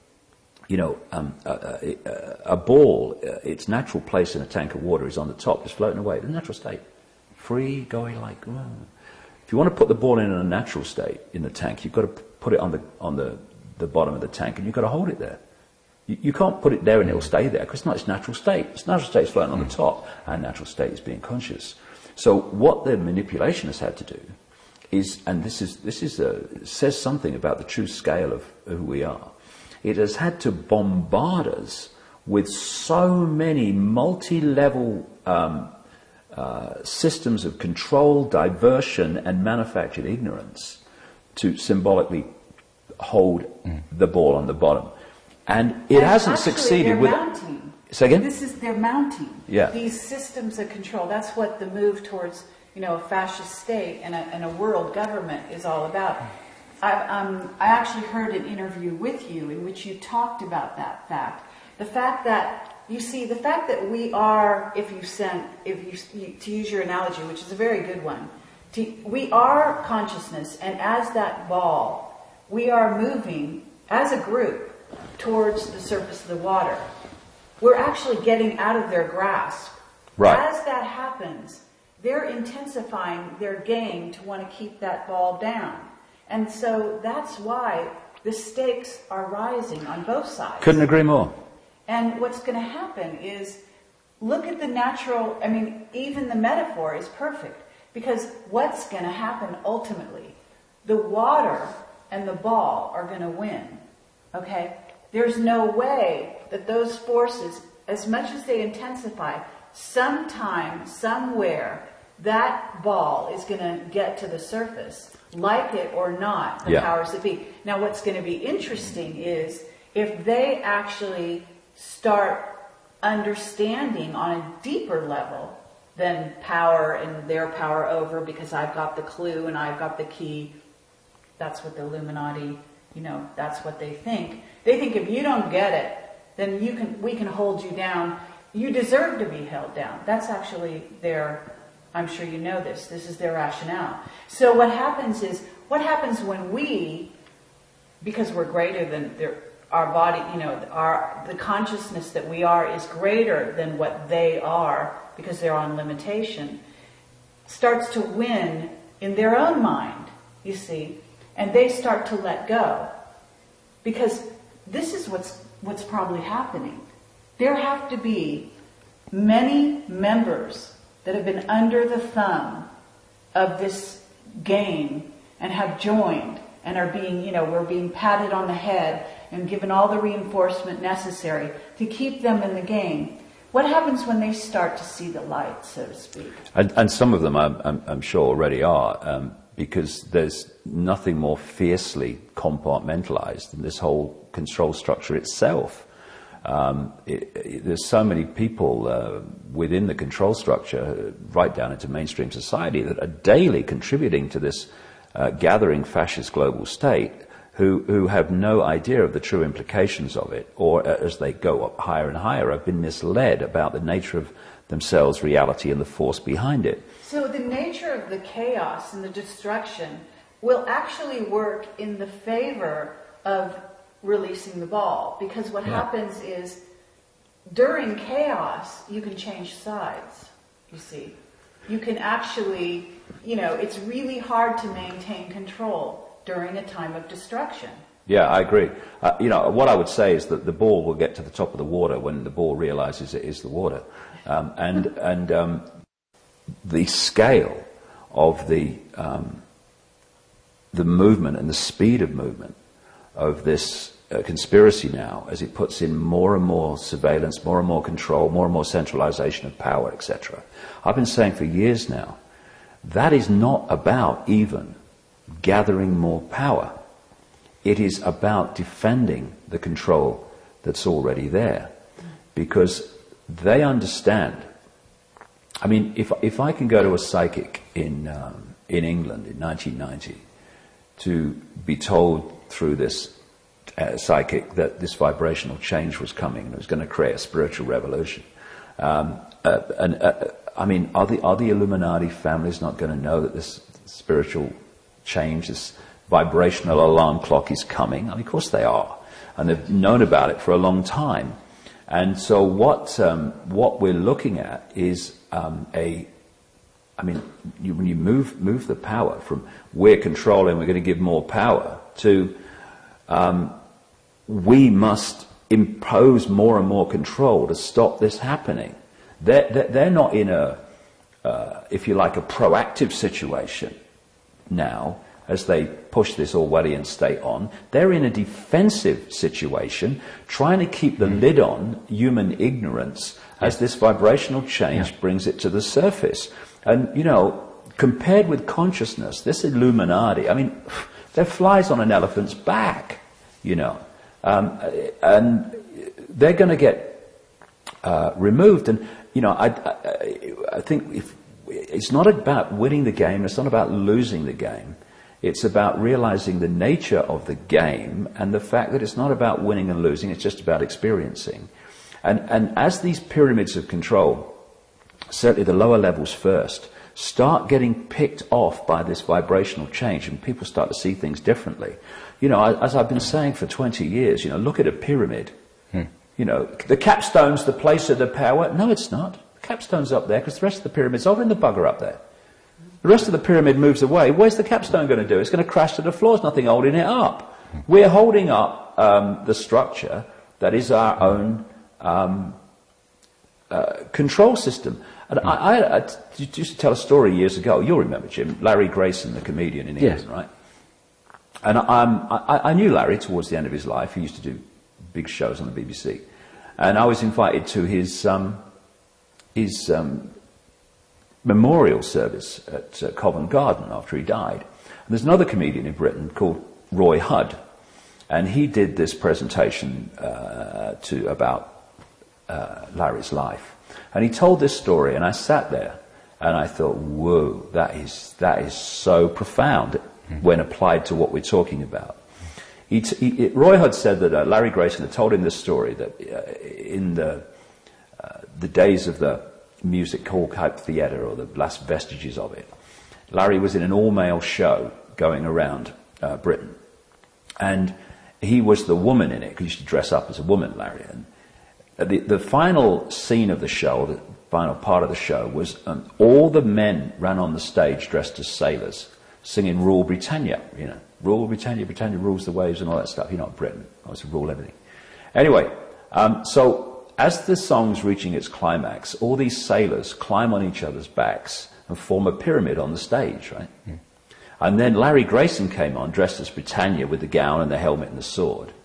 a ball, its natural place in a tank of water is on the top, just floating away. The natural state, free, going like. If you want to put the ball in a natural state in the tank, you've got to put it on the bottom of the tank, and you've got to hold it there. You can't put it there and it'll stay there, because it's not its natural state. Its natural state is floating on the top. Our natural state is being conscious. So what the manipulation has had to do is, and this says something about the true scale of who we are. It has had to bombard us with so many multi-level systems of control, diversion, and manufactured ignorance to symbolically hold the ball on the bottom. And it hasn't succeeded with... Mounting. Say again? They're mounting. Yeah. These systems of control. That's what the move towards, a fascist state and a world government is all about. I actually heard an interview with you in which you talked about that fact. The fact that we are, to use your analogy, which is a very good one, we are consciousness, and as that ball, we are moving as a group towards the surface of the water. We're actually getting out of their grasp. Right. As that happens, they're intensifying their game to want to keep that ball down. And so that's why the stakes are rising on both sides. Couldn't agree more. And what's going to happen is, look at the natural, even the metaphor is perfect. Because what's going to happen ultimately? The water and the ball are going to win. Okay? There's no way that those forces, as much as they intensify, sometime, somewhere, that ball is going to get to the surface, like it or not, the powers that be. Now, what's going to be interesting is if they actually start understanding on a deeper level than power and their power over, because I've got the clue and I've got the key. That's what the Illuminati, that's what they think. They think if you don't get it, then we can hold you down. You deserve to be held down. That's actually I'm sure you know this. This is their rationale. So what happens when we, because we're greater than our body, the consciousness that we are is greater than what they are, because they're on limitation, starts to win in their own mind, you see, and they start to let go. Because this is what's probably happening. There have to be many members that have been under the thumb of this game and have joined and are being, we're being patted on the head and given all the reinforcement necessary to keep them in the game. What happens when they start to see the light, so to speak? And some of them, I'm sure, already are, because there's nothing more fiercely compartmentalized than this whole control structure itself. There's so many people within the control structure, right down into mainstream society, that are daily contributing to this gathering fascist global state, who have no idea of the true implications of it, or as they go up higher and higher, have been misled about the nature of themselves, reality, and the force behind it. So the nature of the chaos and the destruction will actually work in the favor of releasing the ball, because what happens is during chaos you can change sides, you see. You can actually, it's really hard to maintain control during a time of destruction. Yeah, I agree. What I would say is that the ball will get to the top of the water when the ball realizes it is the water. And the scale of the movement and the speed of movement of this conspiracy now, as it puts in more and more surveillance, more and more control, more and more centralization of power, etc. I've been saying for years now, that is not about even gathering more power. It is about defending the control that's already there, because they understand. I mean, if I can go to a psychic in England in 1990 to be told through this psychic that this vibrational change was coming and it was going to create a spiritual revolution, I mean, are the Illuminati families not going to know that this spiritual change, this vibrational alarm clock is coming? I mean, of course they are, and they've known about it for a long time. And so what we're looking at is when you move the power from we're controlling, we're going to give more power, to we must impose more and more control to stop this happening. They're not in if you like, a proactive situation now, as they push this Orwellian state on. They're in a defensive situation, trying to keep the lid on human ignorance as this vibrational change brings it to the surface. And, compared with consciousness, this Illuminati, I mean, they're flies on an elephant's back, and they're going to get removed. And, I think it's not about winning the game, it's not about losing the game. It's about realizing the nature of the game and the fact that it's not about winning and losing, it's just about experiencing. And as these pyramids of control, certainly the lower levels first, start getting picked off by this vibrational change and people start to see things differently. As I've been saying for 20 years, look at a pyramid. The capstone's the place of the power. No, it's not. The capstone's up there because the rest of the pyramid's over in the bugger up there. The rest of the pyramid moves away. Where's the capstone going to do? It's going to crash to the floor. There's nothing holding it up. We're holding up the structure that is our own control system. And I used to tell a story years ago. You'll remember, Jim. Larry Grayson, the comedian in England, right? And I knew Larry towards the end of his life. He used to do big shows on the BBC. And I was invited to his memorial service at Covent Garden after he died. And there's another comedian in Britain called Roy Hudd, and he did this presentation about Larry's life. And he told this story, and I sat there and I thought, whoa, that is so profound when applied to what we're talking about. Roy Hudd said that Larry Grayson had told him this story, that in the days of the Music Hall type theatre, or the last vestiges of it, Larry was in an all-male show going around Britain, and he was the woman in it, because he used to dress up as a woman, Larry. And the final scene of the show, the final part of the show, was all the men ran on the stage dressed as sailors, singing "Rule Britannia," "Rule Britannia, Britannia rules the waves," and all that stuff. Britain, obviously rule everything. Anyway, so as the song's reaching its climax, all these sailors climb on each other's backs and form a pyramid on the stage, right? And then Larry Grayson came on, dressed as Britannia with the gown and the helmet and the sword.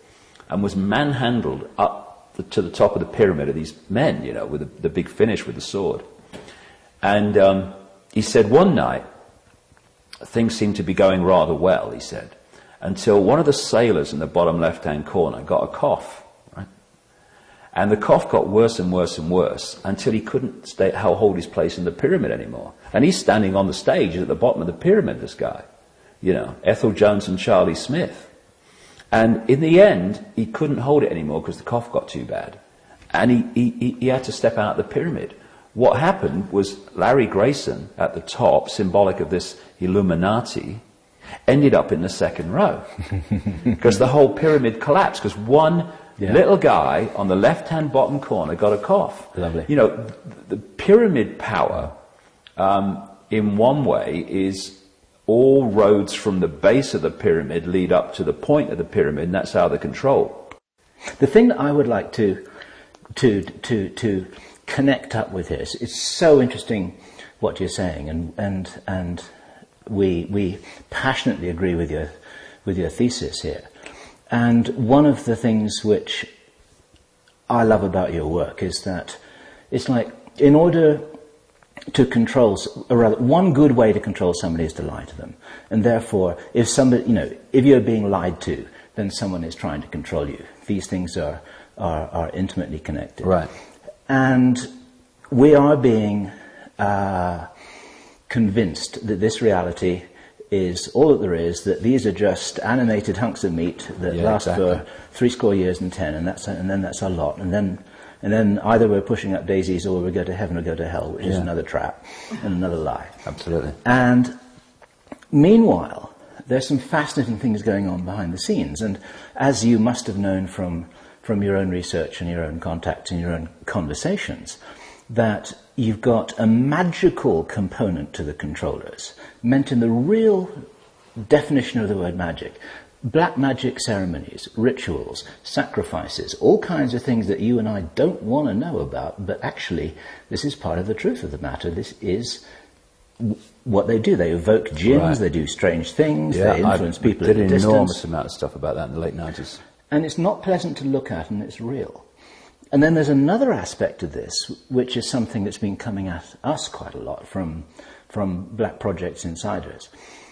and was manhandled up to the top of the pyramid of these men, with the big finish with the sword. And he said one night, things seemed to be going rather well, he said, until one of the sailors in the bottom left-hand corner got a cough. Right? And the cough got worse and worse and worse until he couldn't hold his place in the pyramid anymore. And he's standing on the stage at the bottom of the pyramid, this guy. Ethel Jones and Charlie Smith. And in the end, he couldn't hold it anymore because the cough got too bad. And he had to step out of the pyramid. What happened was Larry Grayson at the top, symbolic of this Illuminati, ended up in the second row. Because the whole pyramid collapsed because one little guy on the left-hand bottom corner got a cough. Lovely. The pyramid power, in one way, is all roads from the base of the pyramid lead up to the point of the pyramid, and that's how they control. The thing that I would like to connect up with here, it's so interesting what you're saying, and we passionately agree with your thesis here. And one of the things which I love about your work is that it's like, in order to control, or rather, one good way to control somebody is to lie to them. And therefore, if somebody, if you're being lied to, then someone is trying to control you. These things are intimately connected. Right. And we are being convinced that this reality is all that there is, that these are just animated hunks of meat that last for 70 years and 10, and then that's a lot. And then either we're pushing up daisies or we go to heaven or go to hell, which is another trap and another lie. Absolutely. And meanwhile, there's some fascinating things going on behind the scenes. And as you must have known from your own research and your own contacts and your own conversations, that you've got a magical component to the controllers, meant in the real definition of the word magic. Black magic ceremonies, rituals, sacrifices, all kinds of things that you and I don't want to know about, but actually this is part of the truth of the matter. This is what they do. They evoke jinns, they do strange things, they influence people at a distance. I did an enormous amount of stuff about that in the late 90s. And it's not pleasant to look at, and it's real. And then there's another aspect of this, which is something that's been coming at us quite a lot from Black Project's insiders,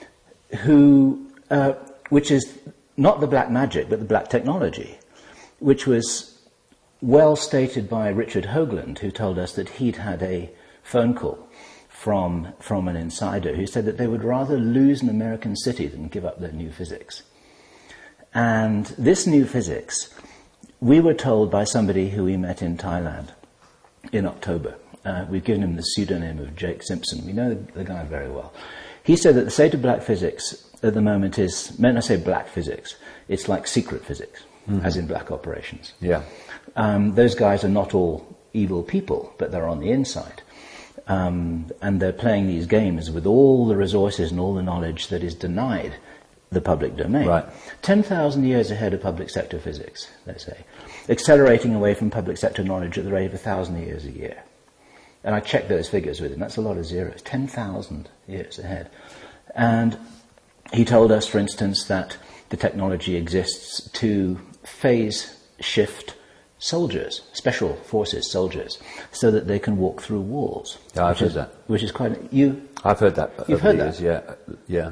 which is not the black magic, but the black technology, which was well stated by Richard Hoagland, who told us that he'd had a phone call from an insider who said that they would rather lose an American city than give up their new physics. And this new physics, we were told by somebody who we met in Thailand in October. We've given him the pseudonym of Jake Simpson. We know the guy very well. He said that the state of black physics at the moment is, when I say black physics, it's like secret physics, as in black operations. Yeah. Those guys are not all evil people, but they're on the inside. And they're playing these games with all the resources and all the knowledge that is denied the public domain. Right. 10,000 years ahead of public sector physics, let's say. Accelerating away from public sector knowledge at the rate of 1,000 years a year. And I checked those figures with him. That's a lot of zeros. 10,000 years ahead. And he told us, for instance, that the technology exists to phase shift soldiers, special forces soldiers, so that they can walk through walls. Yeah, I've heard that. Which is quite... I've heard that. You've heard that? Yeah.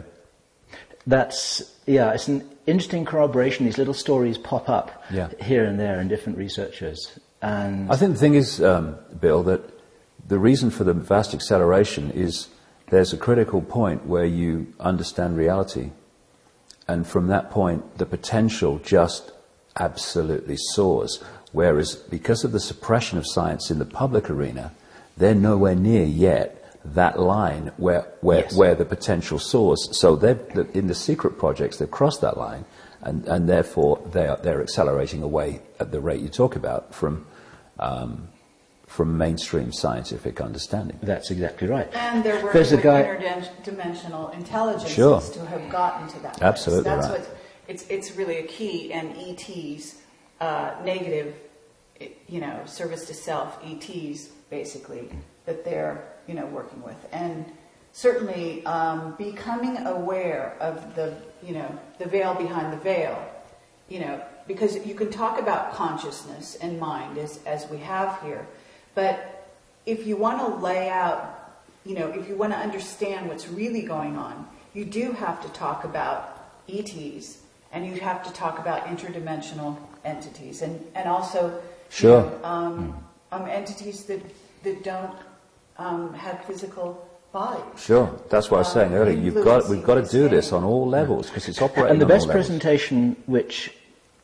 It's an interesting corroboration. These little stories pop up here and there in different researchers. And I think the thing is, Bill, that the reason for the vast acceleration is there's a critical point where you understand reality. And from that point, the potential just absolutely soars. Whereas because of the suppression of science in the public arena, they're nowhere near yet that line where the potential soars. So in the secret projects, they've crossed that line, and therefore they're accelerating away at the rate you talk about from mainstream scientific understanding. That's exactly right. And they're working with interdimensional intelligences to have gotten to that. Absolutely That's right. It's really a key, and ETs, negative, service to self, ETs, basically, that they're working with, and certainly becoming aware of the veil behind the veil. because you can talk about consciousness and mind as we have here, but if you want to lay out, if you want to understand what's really going on, you do have to talk about ETs, and you have to talk about interdimensional entities, and also entities that don't have physical bodies. Sure, that's what I was saying earlier. We've got to do this on all levels because it's operating. And the on best all levels. presentation which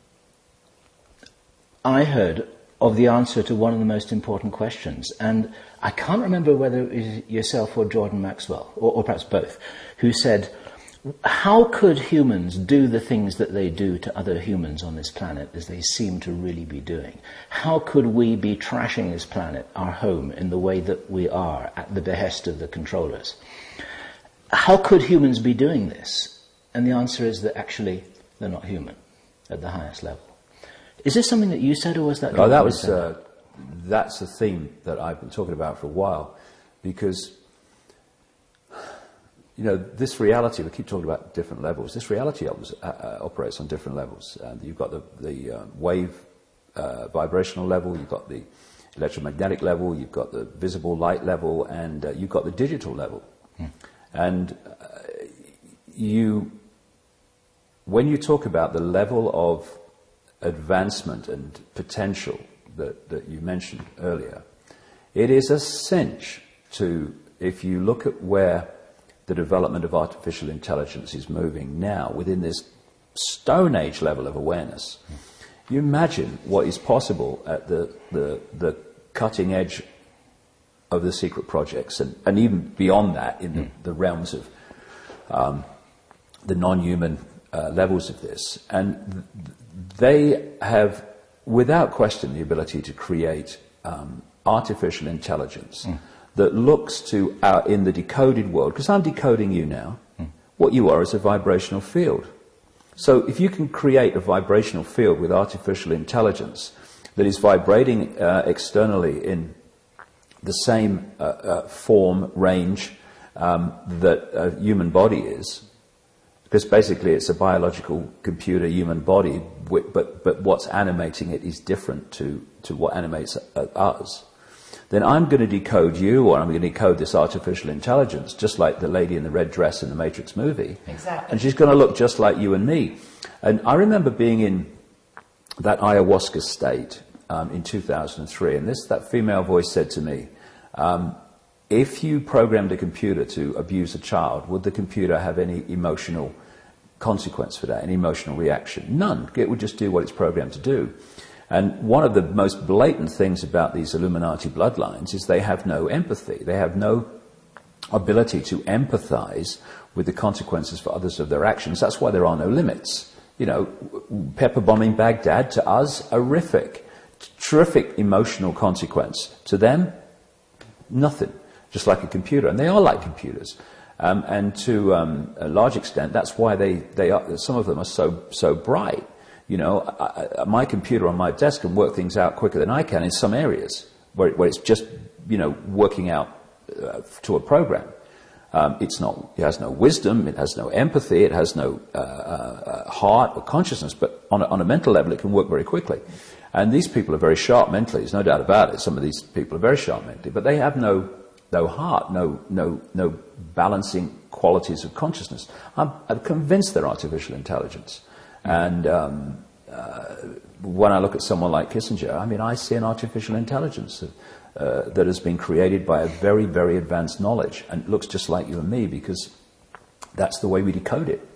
I heard of the answer to one of the most important questions, and I can't remember whether it was yourself or Jordan Maxwell, or perhaps both, who said, how could humans do the things that they do to other humans on this planet as they seem to really be doing? How could we be trashing this planet, our home, in the way that we are at the behest of the controllers? How could humans be doing this? And the answer is that actually they're not human at the highest level. Is this something that you said, or was that... Oh, that's a theme that I've been talking about for a while, because, this reality, we keep talking about different levels, this reality operates on different levels. You've got the wave vibrational level, you've got the electromagnetic level, you've got the visible light level, and you've got the digital level. And when you talk about the level of advancement and potential that you mentioned earlier, it is a cinch to, if you look at where the development of artificial intelligence is moving now within this Stone Age level of awareness, you imagine what is possible at the cutting edge of the secret projects and even beyond that in the realms of the non-human levels of this. And they have, without question, the ability to create artificial intelligence that looks to in the decoded world, because I'm decoding you now, what you are is a vibrational field. So if you can create a vibrational field with artificial intelligence that is vibrating externally in the same form, range that a human body is, because basically it's a biological computer human body, but what's animating it is different to what animates us, then I'm going to decode you, or I'm going to decode this artificial intelligence, just like the lady in the red dress in the Matrix movie. Exactly. And she's going to look just like you and me. And I remember being in that ayahuasca state in 2003, and that female voice said to me, if you programmed a computer to abuse a child, would the computer have any emotional consequence for that, any emotional reaction? None. It would just do what it's programmed to do. And one of the most blatant things about these Illuminati bloodlines is they have no empathy. They have no ability to empathize with the consequences for others of their actions. That's why there are no limits. Pepper bombing Baghdad, to us, horrific, terrific emotional consequence. To them, nothing. Just like a computer. And they are like computers. And to a large extent, that's why they are, some of them are so bright. My computer on my desk can work things out quicker than I can in some areas where it's just, working out to a program. It has no wisdom, it has no empathy, it has no heart or consciousness, but on a mental level it can work very quickly. And these people are very sharp mentally, there's no doubt about it. Some of these people are very sharp mentally, but they have no heart, no balancing qualities of consciousness. I'm convinced they're artificial intelligence. And when I look at someone like Kissinger, I see an artificial intelligence that has been created by a very, very advanced knowledge, and it looks just like you and me because that's the way we decode it.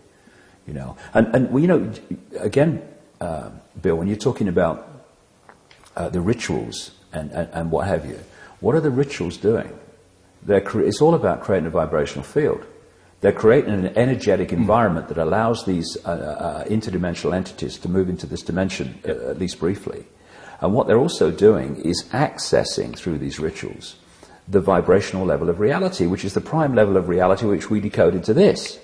Again, Bill, when you're talking about the rituals and what have you, what are the rituals doing? It's all about creating a vibrational field. They're creating an energetic environment that allows these interdimensional entities to move into this dimension, at least briefly. And what they're also doing is accessing, through these rituals, the vibrational level of reality, which is the prime level of reality which we decode into this.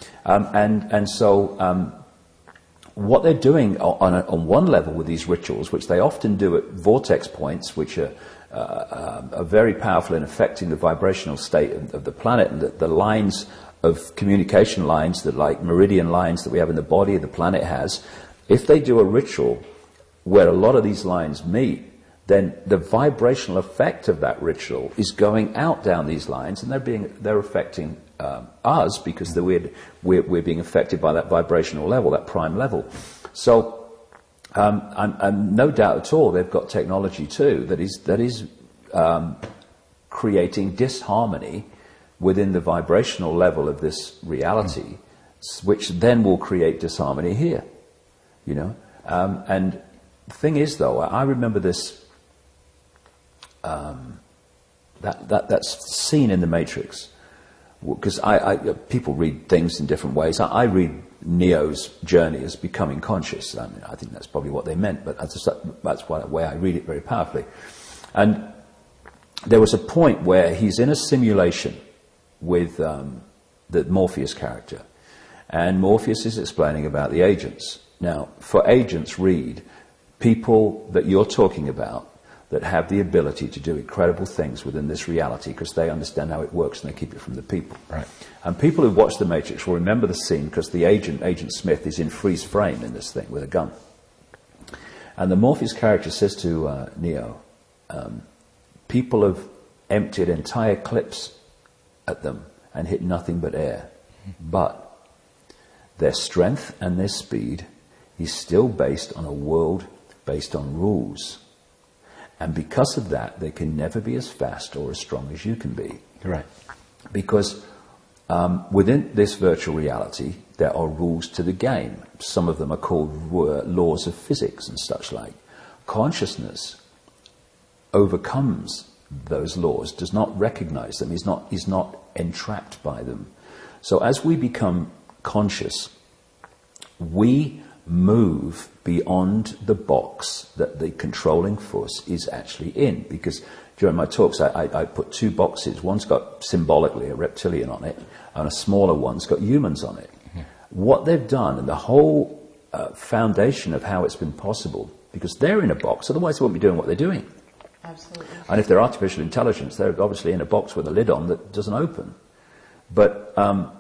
So what they're doing on one level with these rituals, which they often do at vortex points, which are very powerful in affecting the vibrational state of the planet, and the lines of communication lines, that like meridian lines that we have in the body, the planet has, if they do a ritual where a lot of these lines meet, then the vibrational effect of that ritual is going out down these lines, and they're affecting us because we're being affected by that vibrational level, that prime level. So, and no doubt at all, they've got technology too that is creating disharmony within the vibrational level of this reality, which then will create disharmony here. You know, and the thing is, though, I remember this. That's scene in The Matrix, because people read things in different ways. I read Neo's journey as becoming conscious. I mean, I think that's probably what they meant, but that's the way I read it very powerfully. And there was a point where he's in a simulation with the Morpheus character, and Morpheus is explaining about the agents. Now, for agents, read people that you're talking about that have the ability to do incredible things within this reality because they understand how it works and they keep it from the people. Right. And people who watch The Matrix will remember the scene because the Agent Smith, is in freeze frame in this thing with a gun. And the Morpheus character says to Neo, people have emptied entire clips at them and hit nothing but air. But their strength and their speed is still based on a world based on rules. And because of that, they can never be as fast or as strong as you can be. Right. Because within this virtual reality, there are rules to the game. Some of them are called laws of physics and such like. Consciousness overcomes those laws, does not recognize them, is not entrapped by them. So as we become conscious, we move beyond the box that the controlling force is actually in. Because during my talks, I put two boxes. One's got symbolically a reptilian on it, and a smaller one's got humans on it. Mm-hmm. What they've done, and the whole foundation of how it's been possible, because they're in a box, otherwise they won't be doing what they're doing. Absolutely. And if they're artificial intelligence, they're obviously in a box with a lid on that doesn't open. But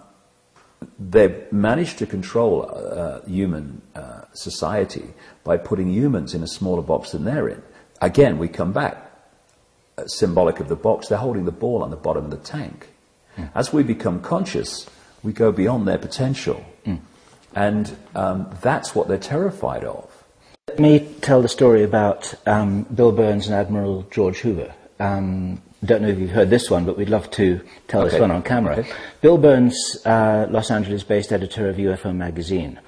they've managed to control human society by putting humans in a smaller box than they're in. Again, we come back, symbolic of the box, they're holding the ball on the bottom of the tank. Mm. As we become conscious, we go beyond their potential. Mm. And that's what they're terrified of. Let me tell the story about Bill Burns and Admiral George Hoover. Don't know if you've heard this one, but we'd love to tell this one on camera. Okay. Bill Burns, Los Angeles-based editor of UFO magazine,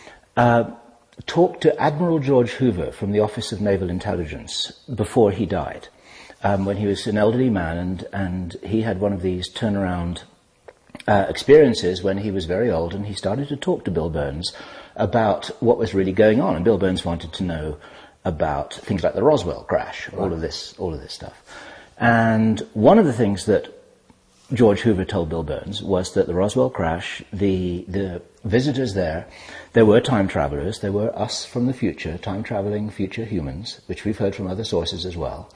talked to Admiral George Hoover from the Office of Naval Intelligence before he died, when he was an elderly man, and he had one of these turnaround experiences when he was very old, and he started to talk to Bill Burns about what was really going on. And Bill Burns wanted to know about things like the Roswell crash, all of this stuff. And one of the things that George Hoover told Bill Burns was that the Roswell crash, the visitors there were time travelers. They were us from the future, time-traveling future humans, which we've heard from other sources as well.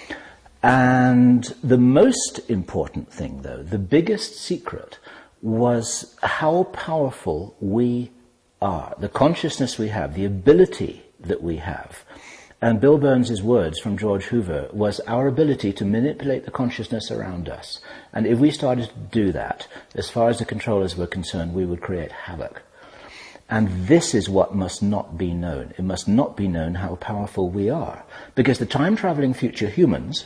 And the most important thing, though, the biggest secret, was how powerful we are, the consciousness we have, the ability that we have. And Bill Burns' words from George Hoover was our ability to manipulate the consciousness around us. And if we started to do that, as far as the controllers were concerned, we would create havoc. And this is what must not be known. It must not be known how powerful we are. Because the time-traveling future humans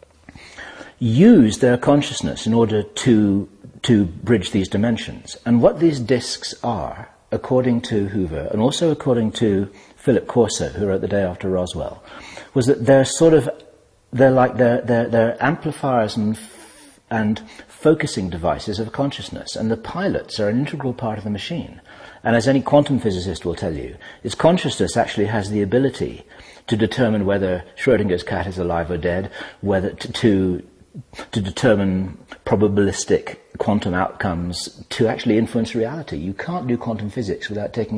use their consciousness in order to bridge these dimensions. And what these discs are, according to Hoover, and also according to Philip Corso, who wrote The Day After Roswell, was that they're amplifiers and focusing devices of consciousness, and the pilots are an integral part of the machine. And as any quantum physicist will tell you, its consciousness actually has the ability to determine whether Schrödinger's cat is alive or dead, whether to determine probabilistic quantum outcomes, to actually influence reality. You can't do quantum physics without taking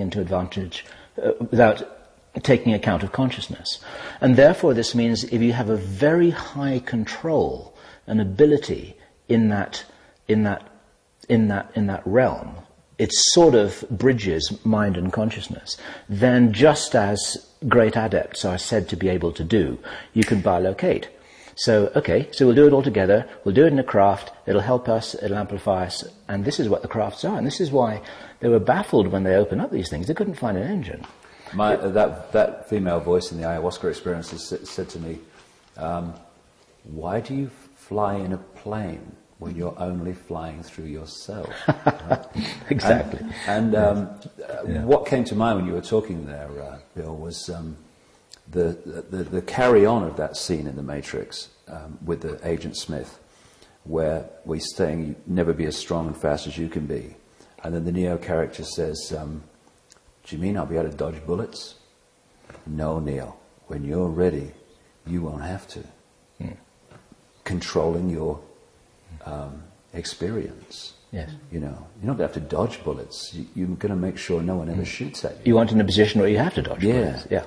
account of consciousness. And therefore this means if you have a very high control and ability in that realm, it sort of bridges mind and consciousness, then just as great adepts are said to be able to do, you can bilocate. So we'll do it all together, we'll do it in a craft, it'll help us, it'll amplify us, and this is what the crafts are, and this is why they were baffled when they opened up these things. They couldn't find an engine. That female voice in the ayahuasca experience said to me, why do you fly in a plane when you're only flying through yourself? Right? Exactly. And what came to mind when you were talking there, Bill, was the carry-on of that scene in The Matrix with the Agent Smith, where we're saying, never be as strong and fast as you can be. And then the Neo character says, do you mean I'll be able to dodge bullets? No, Neo. When you're ready, you won't have to. Controlling your experience. Yes. You know, you're not going to have to dodge bullets. You're going to make sure no one ever shoots at you. You aren't in a position where you have to dodge bullets. Yeah.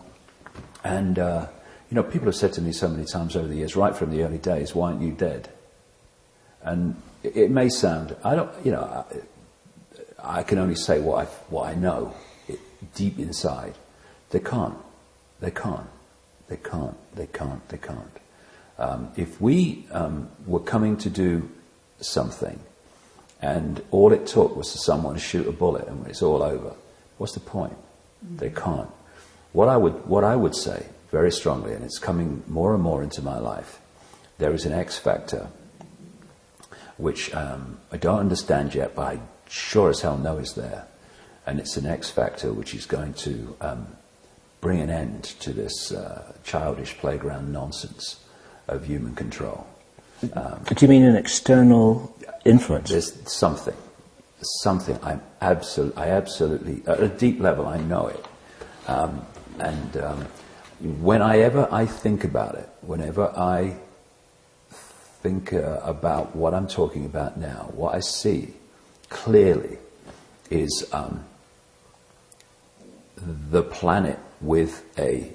You know, people have said to me so many times over the years, right from the early days, why aren't you dead? And it may sound, I can only say what I know deep inside. They can't. If we were coming to do something and all it took was for someone to shoot a bullet and it's all over, what's the point? They can't. What I would say very strongly, and it's coming more and more into my life, there is an X factor which I don't understand yet, but I sure as hell know is there. And it's an X factor which is going to bring an end to this childish playground nonsense of human control. Do you mean an external influence? There's something. I absolutely, at a deep level, I know it. Whenever I think about it, whenever I think about what I'm talking about now, what I see clearly is the planet with a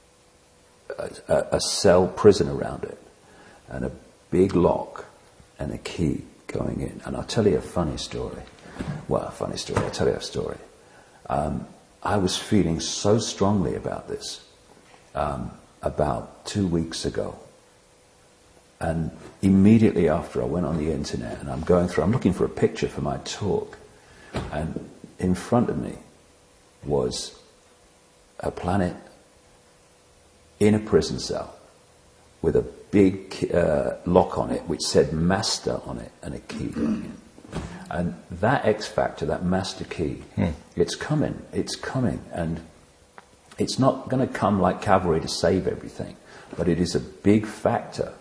cell prison around it and a big lock and a key going in. And I'll tell you a funny story. I'll tell you a story. I was feeling so strongly about this about 2 weeks ago. And immediately after I went on the internet and I'm looking for a picture for my talk. And in front of me was a planet in a prison cell with a big lock on it which said master on it and a key going in. And that X factor, that master key, it's coming. And it's not going to come like cavalry to save everything, but it is a big factor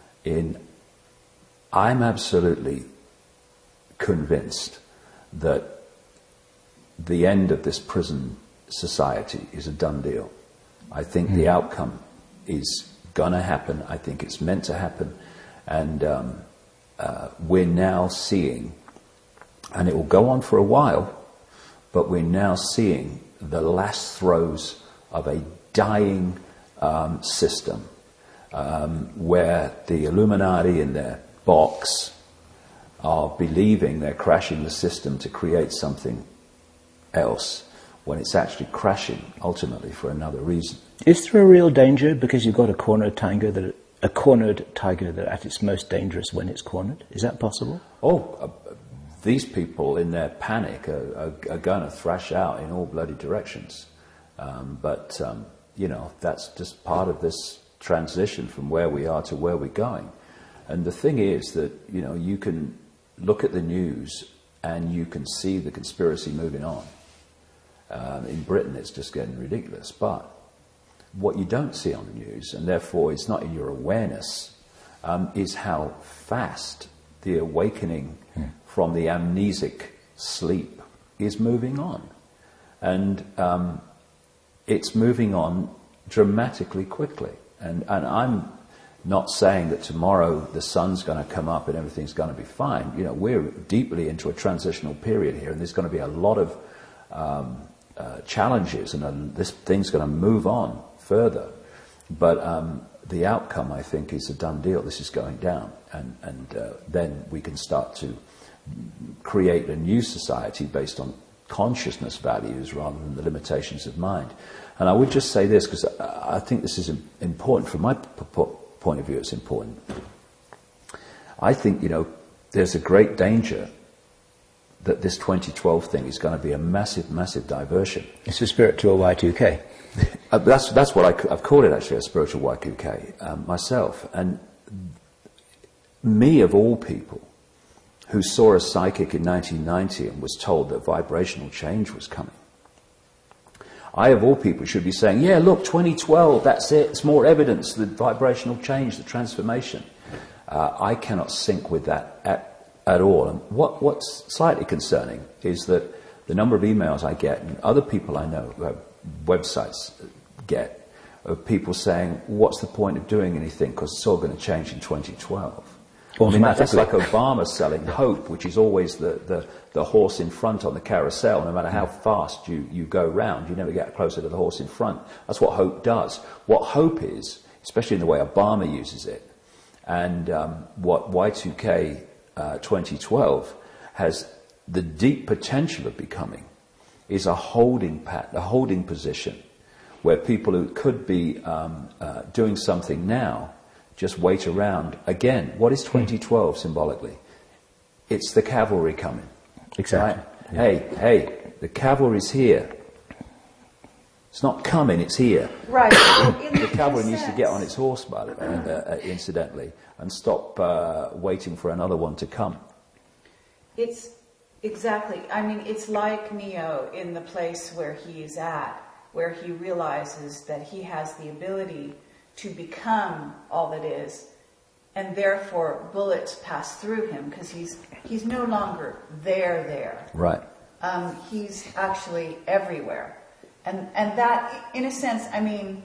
I'm absolutely convinced that the end of this prison society is a done deal. I think the outcome is going to happen. I think it's meant to happen. And we're now seeing, and it will go on for a while, but we're now seeing the last throes of a dying system where the Illuminati in their box are believing they're crashing the system to create something else when it's actually crashing ultimately for another reason. Is there a real danger because you've got a cornered tiger that at its most dangerous when it's cornered? Is that possible? These people in their panic are going to thrash out in all bloody directions. But that's just part of this transition from where we are to where we're going. And the thing is that, you can look at the news and you can see the conspiracy moving on. In Britain, it's just getting ridiculous. But what you don't see on the news, and therefore it's not in your awareness, is how fast the awakening from the amnesic sleep is moving on. And it's moving on dramatically quickly. And I'm not saying that tomorrow the sun's going to come up and everything's going to be fine. We're deeply into a transitional period here, and there's going to be a lot of challenges, and this thing's going to move on further. But the outcome, I think, is a done deal. This is going down, and then we can start to create a new society based on consciousness values rather than the limitations of mind. And I would just say this, because I think this is important. From my point of view, it's important. I think, there's a great danger that this 2012 thing is going to be a massive, massive diversion. It's a spiritual Y2K. That's what I've called it, actually, a spiritual Y2K, myself. And me, of all people, who saw a psychic in 1990 and was told that vibrational change was coming, I, of all people, should be saying, yeah, look, 2012, that's it. It's more evidence, the vibrational change, the transformation. I cannot sync with that at all. And what's slightly concerning is that the number of emails I get, and other people I know who have websites get, of people saying, what's the point of doing anything, because it's all going to change in 2012. I mean, that's like Obama selling hope, which is always the horse in front on the carousel. No matter how fast you go round, you never get closer to the horse in front. That's what hope does. What hope is, especially in the way Obama uses it, and what Y2K 2012 has the deep potential of becoming, is a holding position where people who could be doing something now just wait around. Again, what is 2012 symbolically? It's the cavalry coming. Exactly. Right? Yeah. Hey, the cavalry's here. It's not coming, it's here. Right. The cavalry needs to get on its horse, by the way, incidentally, and stop waiting for another one to come. It's exactly. I mean, it's like Neo in the place where he is at, where he realizes that he has the ability to become all that is, and therefore bullets pass through him because he's no longer there. Right. He's actually everywhere. And that, in a sense, I mean,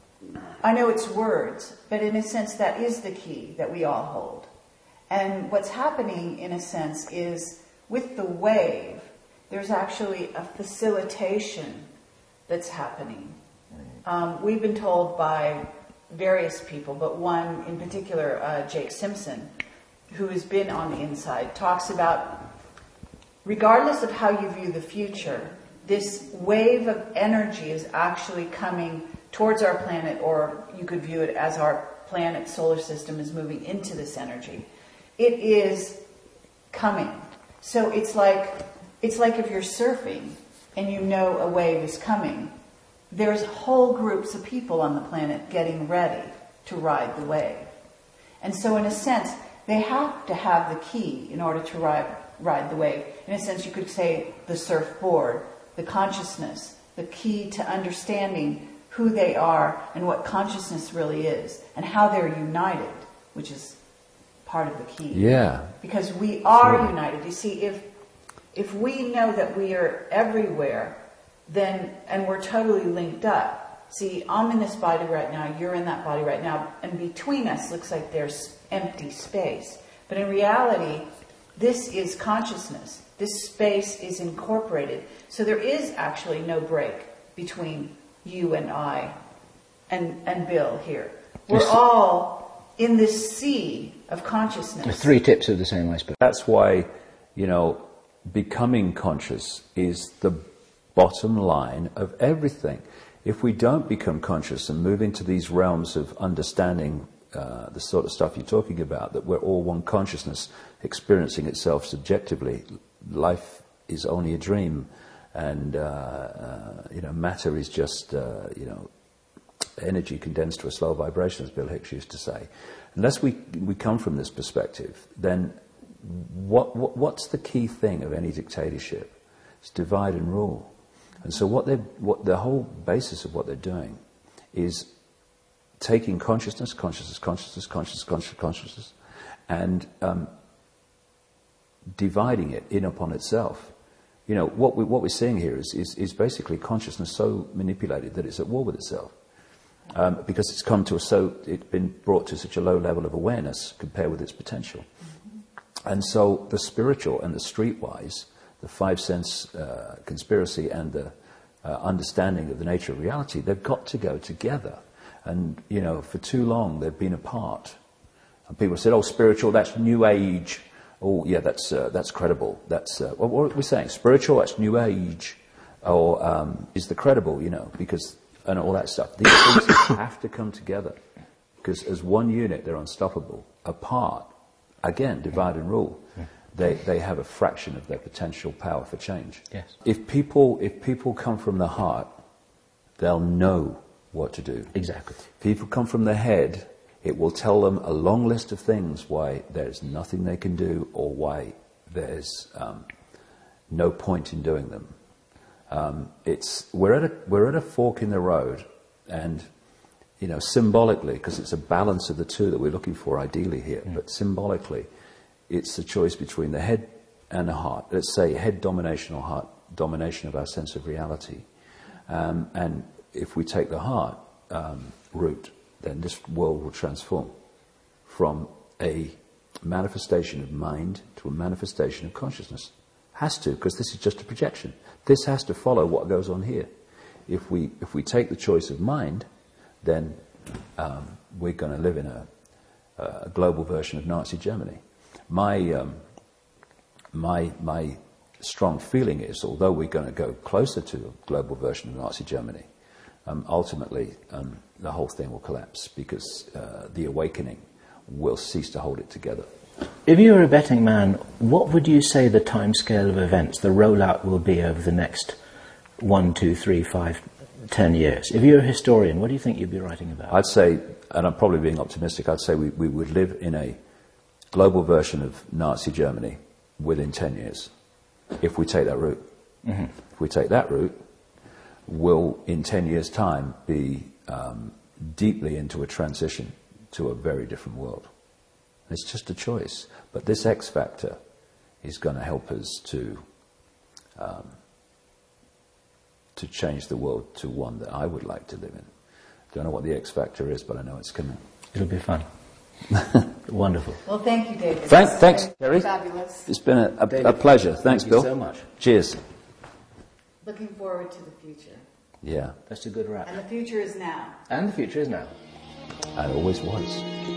I know it's words, but in a sense that is the key that we all hold. And what's happening, in a sense, is with the wave, there's actually a facilitation that's happening. We've been told by various people, but one in particular, Jake Simpson, who has been on the inside, talks about, regardless of how you view the future, this wave of energy is actually coming towards our planet, or you could view it as our planet solar system is moving into this energy. It is coming. So it's like if you're surfing and you know a wave is coming, there's whole groups of people on the planet getting ready to ride the wave. And so in a sense, they have to have the key in order to ride the wave. In a sense, you could say the surfboard, the consciousness, the key to understanding who they are and what consciousness really is and how they're united, which is part of the key. Yeah. Because we are united. You see, if we know that we are everywhere, then, and we're totally linked up. See, I'm in this body right now, you're in that body right now, and between us looks like there's empty space. But in reality, this is consciousness. This space is incorporated. So there is actually no break between you and I and Bill here. We're all in this sea of consciousness. The three tips of the same iceberg. That's why, becoming conscious is the bottom line of everything. If we don't become conscious and move into these realms of understanding the sort of stuff you're talking about, that we're all one consciousness experiencing itself subjectively, life is only a dream, and matter is just energy condensed to a slow vibration, as Bill Hicks used to say. Unless we come from this perspective, then what's the key thing of any dictatorship? It's divide and rule. And so what the whole basis of what they're doing is taking consciousness, and dividing it in upon itself. What we're seeing here is basically consciousness so manipulated that it's at war with itself, because it's been brought to such a low level of awareness compared with its potential. And so the spiritual and the streetwise, the five sense conspiracy and the understanding of the nature of reality, they've got to go together. And, for too long they've been apart. And people said, oh, spiritual, that's New Age. oh yeah, that's credible. That's what are we saying? Spiritual? That's New Age, or is the credible? Because and all that stuff. These things have to come together because as one unit they're unstoppable. Apart, again, divide and rule. They have a fraction of their potential power for change. Yes. If people come from the heart, they'll know what to do. Exactly. If people come from the head, it will tell them a long list of things why there's nothing they can do or why there's no point in doing them. We're at a fork in the road, and symbolically, because it's a balance of the two that we're looking for ideally here, but symbolically, it's a choice between the head and the heart. Let's say head domination or heart domination of our sense of reality. And if we take the heart route, then this world will transform from a manifestation of mind to a manifestation of consciousness. Has to, because this is just a projection. This has to follow what goes on here. If we take the choice of mind, then we're going to live in a global version of Nazi Germany. My strong feeling is, although we're going to go closer to a global version of Nazi Germany, ultimately the whole thing will collapse because the awakening will cease to hold it together. If you were a betting man, what would you say the timescale of events, the rollout will be over the next 1, 2, 3, 5, 10 years? If you're a historian, what do you think you'd be writing about? I'd say, and I'm probably being optimistic, I'd say we would live in a global version of Nazi Germany within 10 years, if we take that route. Mm-hmm. If we take that route, we'll, in 10 years' time, be deeply into a transition to a very different world. It's just a choice. But this X factor is going to help us to change the world to one that I would like to live in. Don't know what the X factor is, but I know it's coming. It'll be fun. Wonderful. Well, thank you, David. Thanks, Kerry. Fabulous. It's been a pleasure. Thanks, Thank Bill. you so much. Cheers. Looking forward to the future. Yeah. That's a good wrap. And the future is now. And the future is now. And always was.